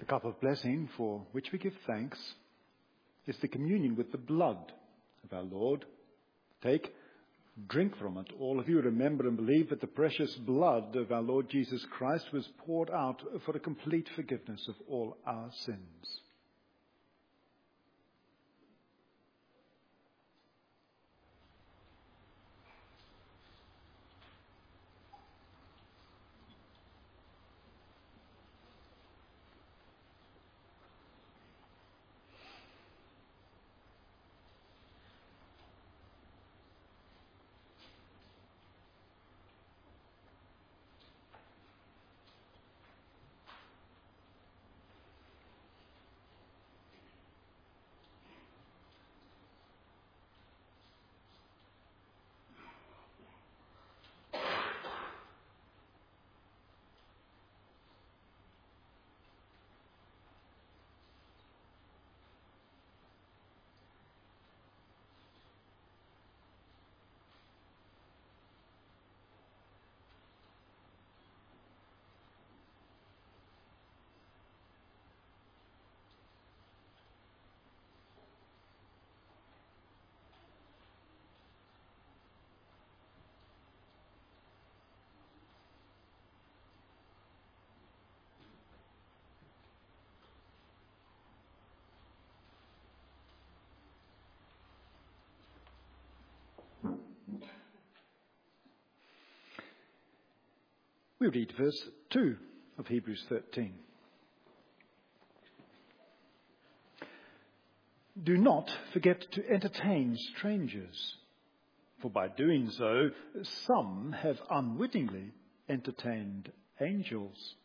[SPEAKER 1] The cup of blessing, for which we give thanks, is the communion with the blood of our Lord. Take, drink from it, all of you. Remember and believe that the precious blood of our Lord Jesus Christ was poured out for the complete forgiveness of all our sins. We read verse 2 of Hebrews 13. Do not forget to entertain strangers, for by doing so, some have unwittingly entertained angels.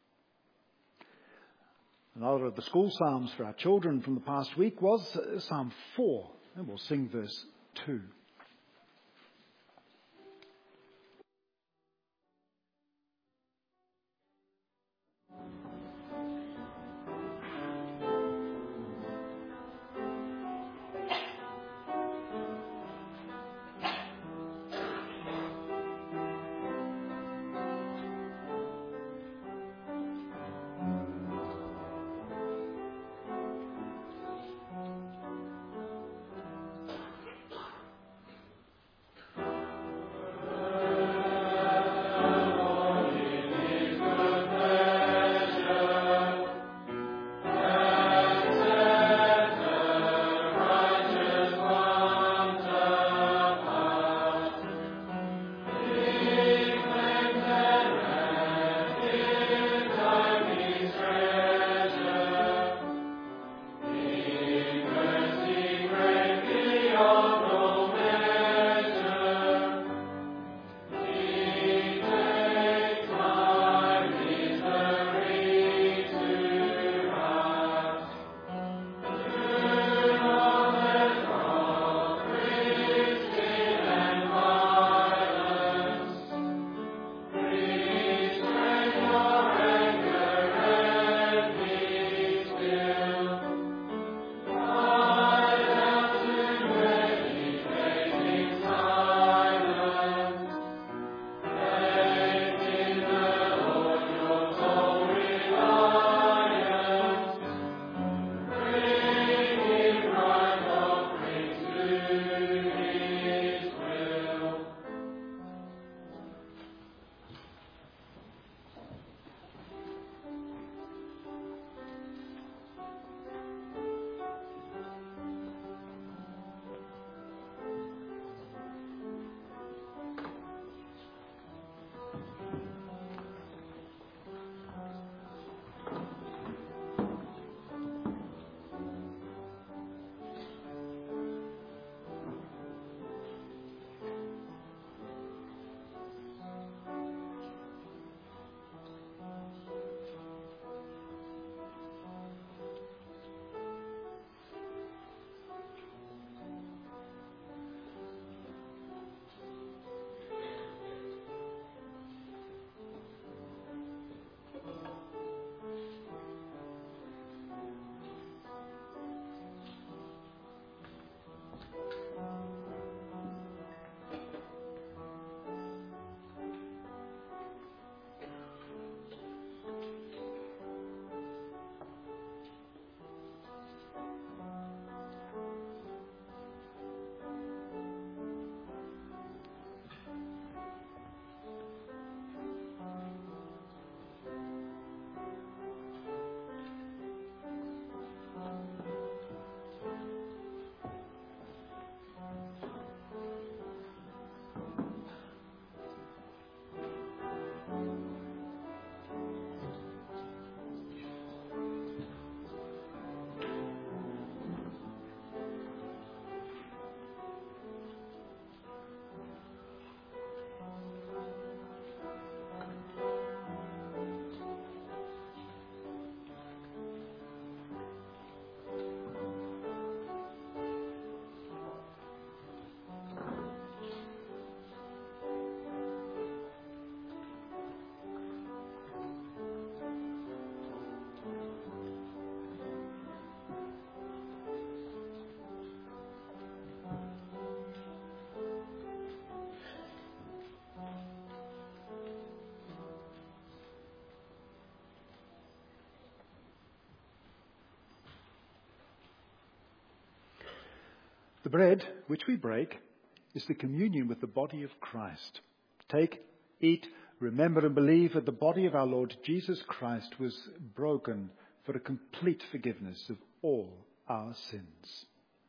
[SPEAKER 1] Another of the school psalms for our children from the past week was Psalm 4, and we'll sing verse 2. The bread which we break is the communion with the body of Christ. Take, eat, remember and believe that the body of our Lord Jesus Christ was broken for a complete forgiveness of all our sins.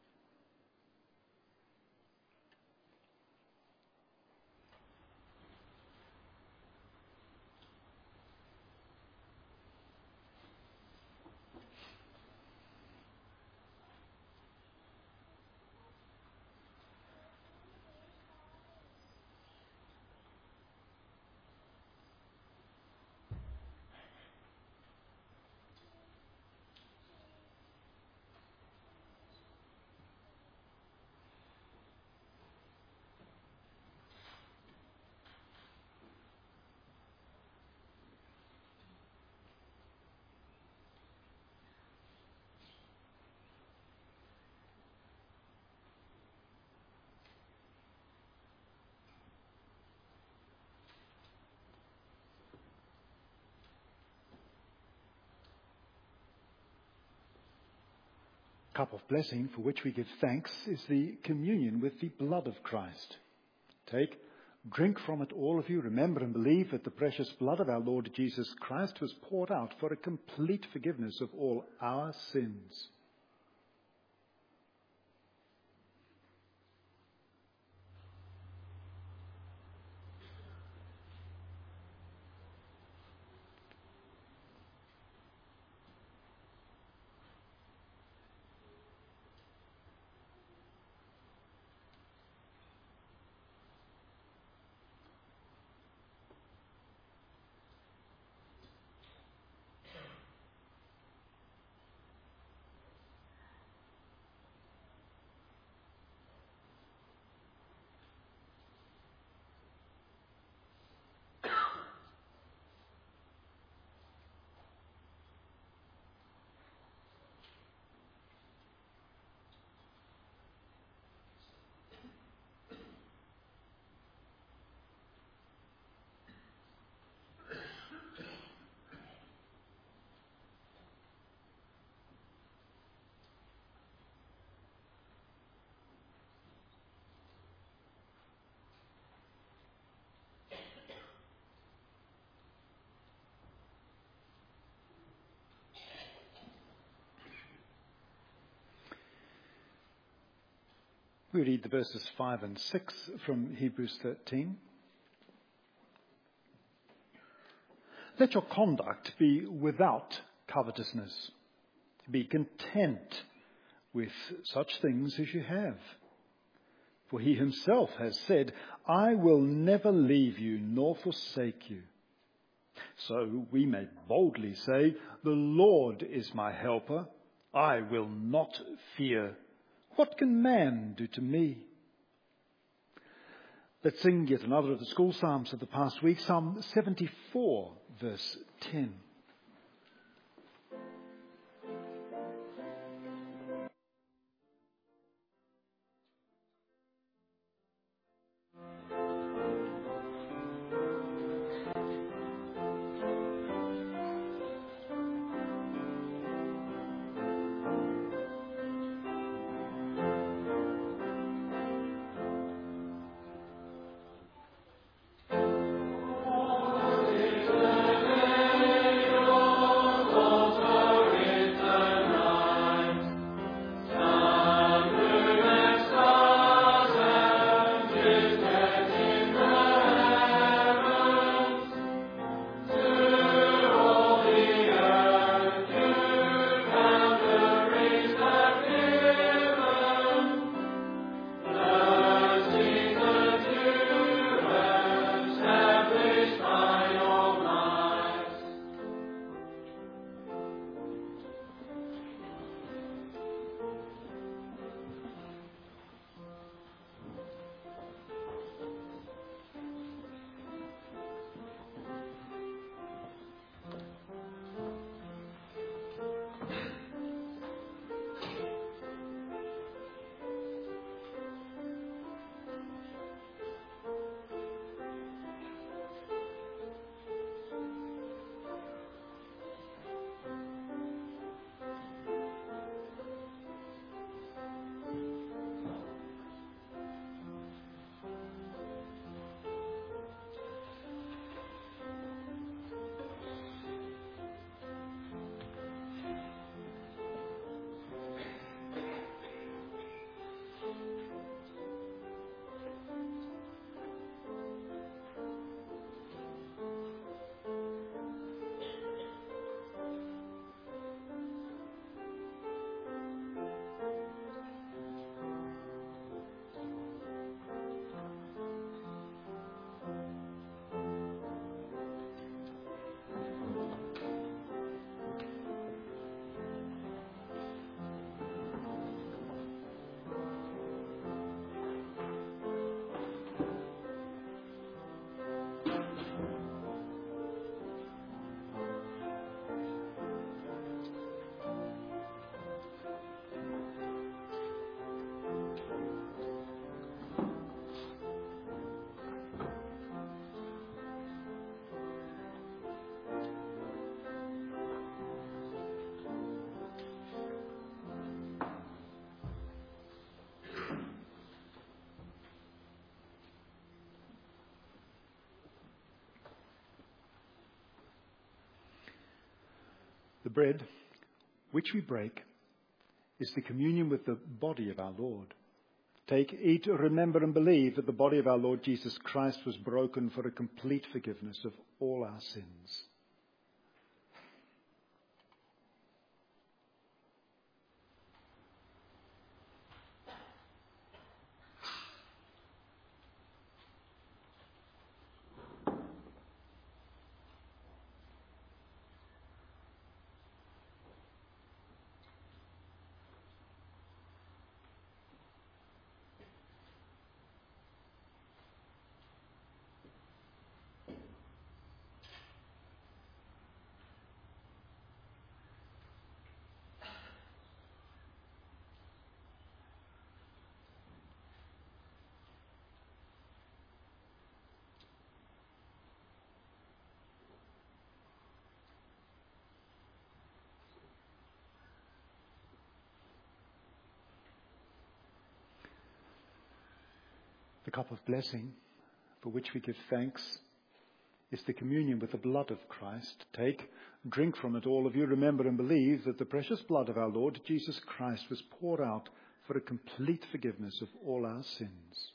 [SPEAKER 1] Cup of blessing for which we give thanks is the communion with the blood of Christ. Take, drink from it, all of you. Remember and believe that the precious blood of our Lord Jesus Christ was poured out for a complete forgiveness of all our sins. We read the verses 5 and 6 from Hebrews 13. Let your conduct be without covetousness. Be content with such things as you have. For he himself has said, I will never leave you nor forsake you. So we may boldly say, the Lord is my helper. I will not fear. What can man do to me? Let's sing yet another of the school psalms of the past week, Psalm 74, verse 10. The bread, which we break, is the communion with the body of our Lord. Take, eat, remember and believe that the body of our Lord Jesus Christ was broken for a complete forgiveness of all our sins. The cup of blessing, for which we give thanks, is the communion with the blood of Christ. Take, drink from it, all of you. Remember and believe that the precious blood of our Lord Jesus Christ was poured out for a complete forgiveness of all our sins.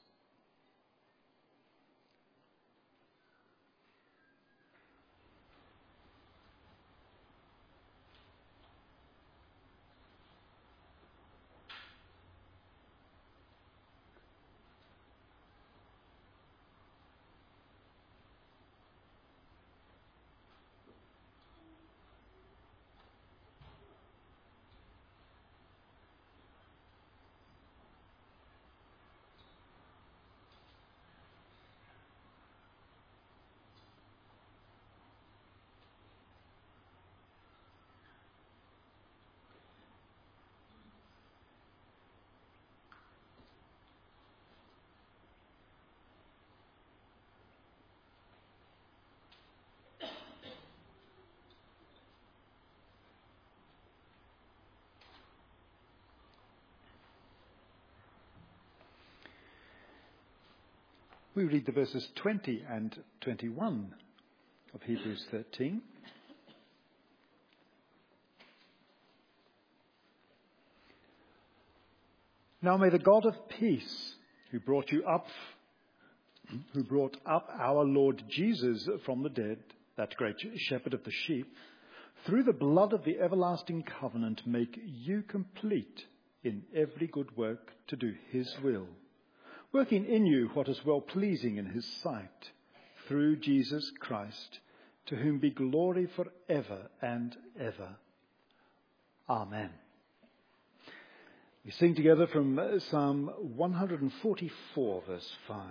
[SPEAKER 1] We read the verses 20 and 21 of Hebrews 13. Now may the God of peace, who brought up our Lord Jesus from the dead, that great shepherd of the sheep, through the blood of the everlasting covenant, make you complete in every good work to do his will, working in you what is well-pleasing in his sight, through Jesus Christ, to whom be glory forever and ever. Amen. We sing together from Psalm 144, verse 5.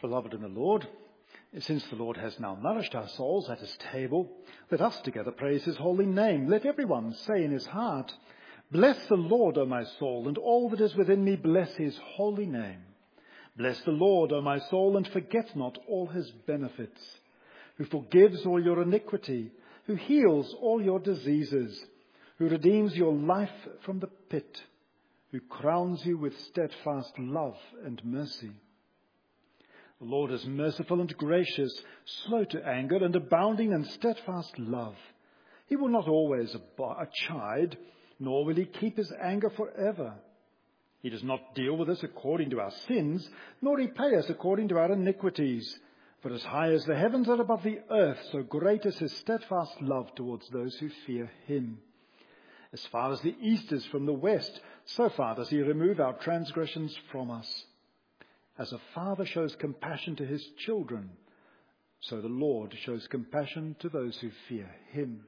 [SPEAKER 1] Beloved in the Lord, since the Lord has now nourished our souls at his table, let us together praise his holy name. Let everyone say in his heart, "Bless the Lord, O my soul, and all that is within me, bless his holy name. Bless the Lord, O my soul, and forget not all his benefits, who forgives all your iniquity, who heals all your diseases, who redeems your life from the pit, who crowns you with steadfast love and mercy. The Lord is merciful and gracious, slow to anger and abounding in steadfast love. He will not always chide, nor will he keep his anger forever. He does not deal with us according to our sins, nor repay us according to our iniquities. For as high as the heavens are above the earth, so great is his steadfast love towards those who fear him. As far as the east is from the west, so far does he remove our transgressions from us. As a father shows compassion to his children, so the Lord shows compassion to those who fear him.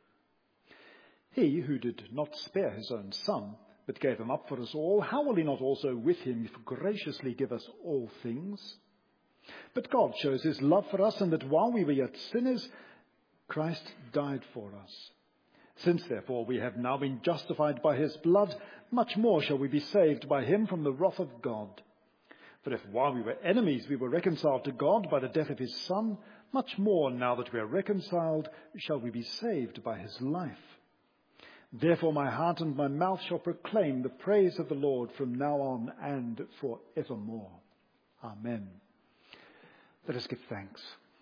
[SPEAKER 1] He who did not spare his own son, but gave him up for us all, how will he not also with him graciously give us all things? But God shows his love for us, in that while we were yet sinners, Christ died for us. Since, therefore, we have now been justified by his blood, much more shall we be saved by him from the wrath of God. For if while we were enemies we were reconciled to God by the death of his Son, much more now that we are reconciled shall we be saved by his life. Therefore my heart and my mouth shall proclaim the praise of the Lord from now on and for evermore. Amen. Let us give thanks.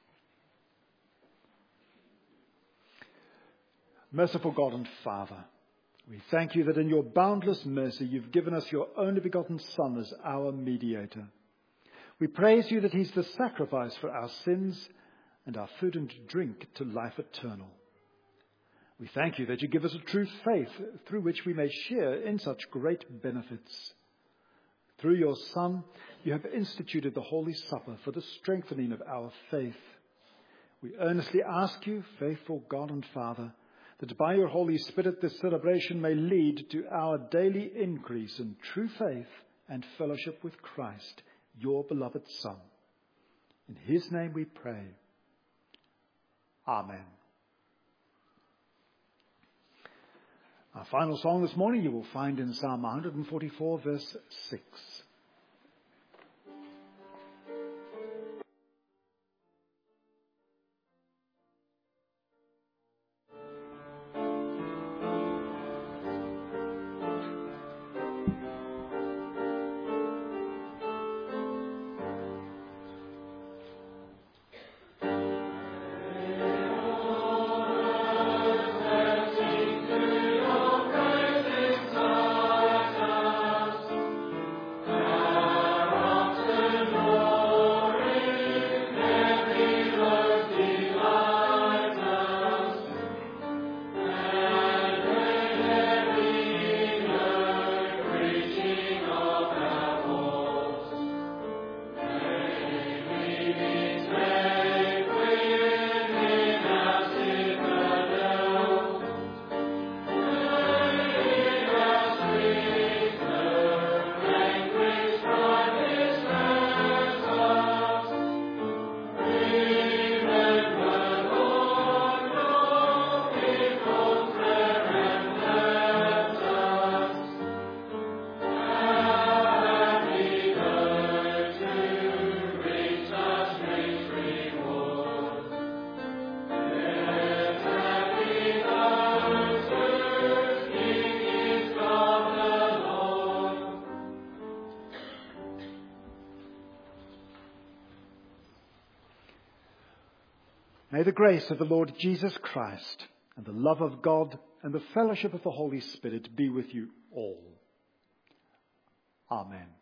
[SPEAKER 1] Merciful God and Father, we thank you that in your boundless mercy you've given us your only begotten Son as our mediator. We praise you that he's the sacrifice for our sins and our food and drink to life eternal. We thank you that you give us a true faith through which we may share in such great benefits. Through your Son, you have instituted the Holy Supper for the strengthening of our faith. We earnestly ask you, faithful God and Father, that by your Holy Spirit this celebration may lead to our daily increase in true faith and fellowship with Christ, your beloved Son. In his name we pray. Amen. Our final song this morning you will find in Psalm 144, verse 6. May the grace of the Lord Jesus Christ and the love of God and the fellowship of the Holy Spirit be with you all. Amen.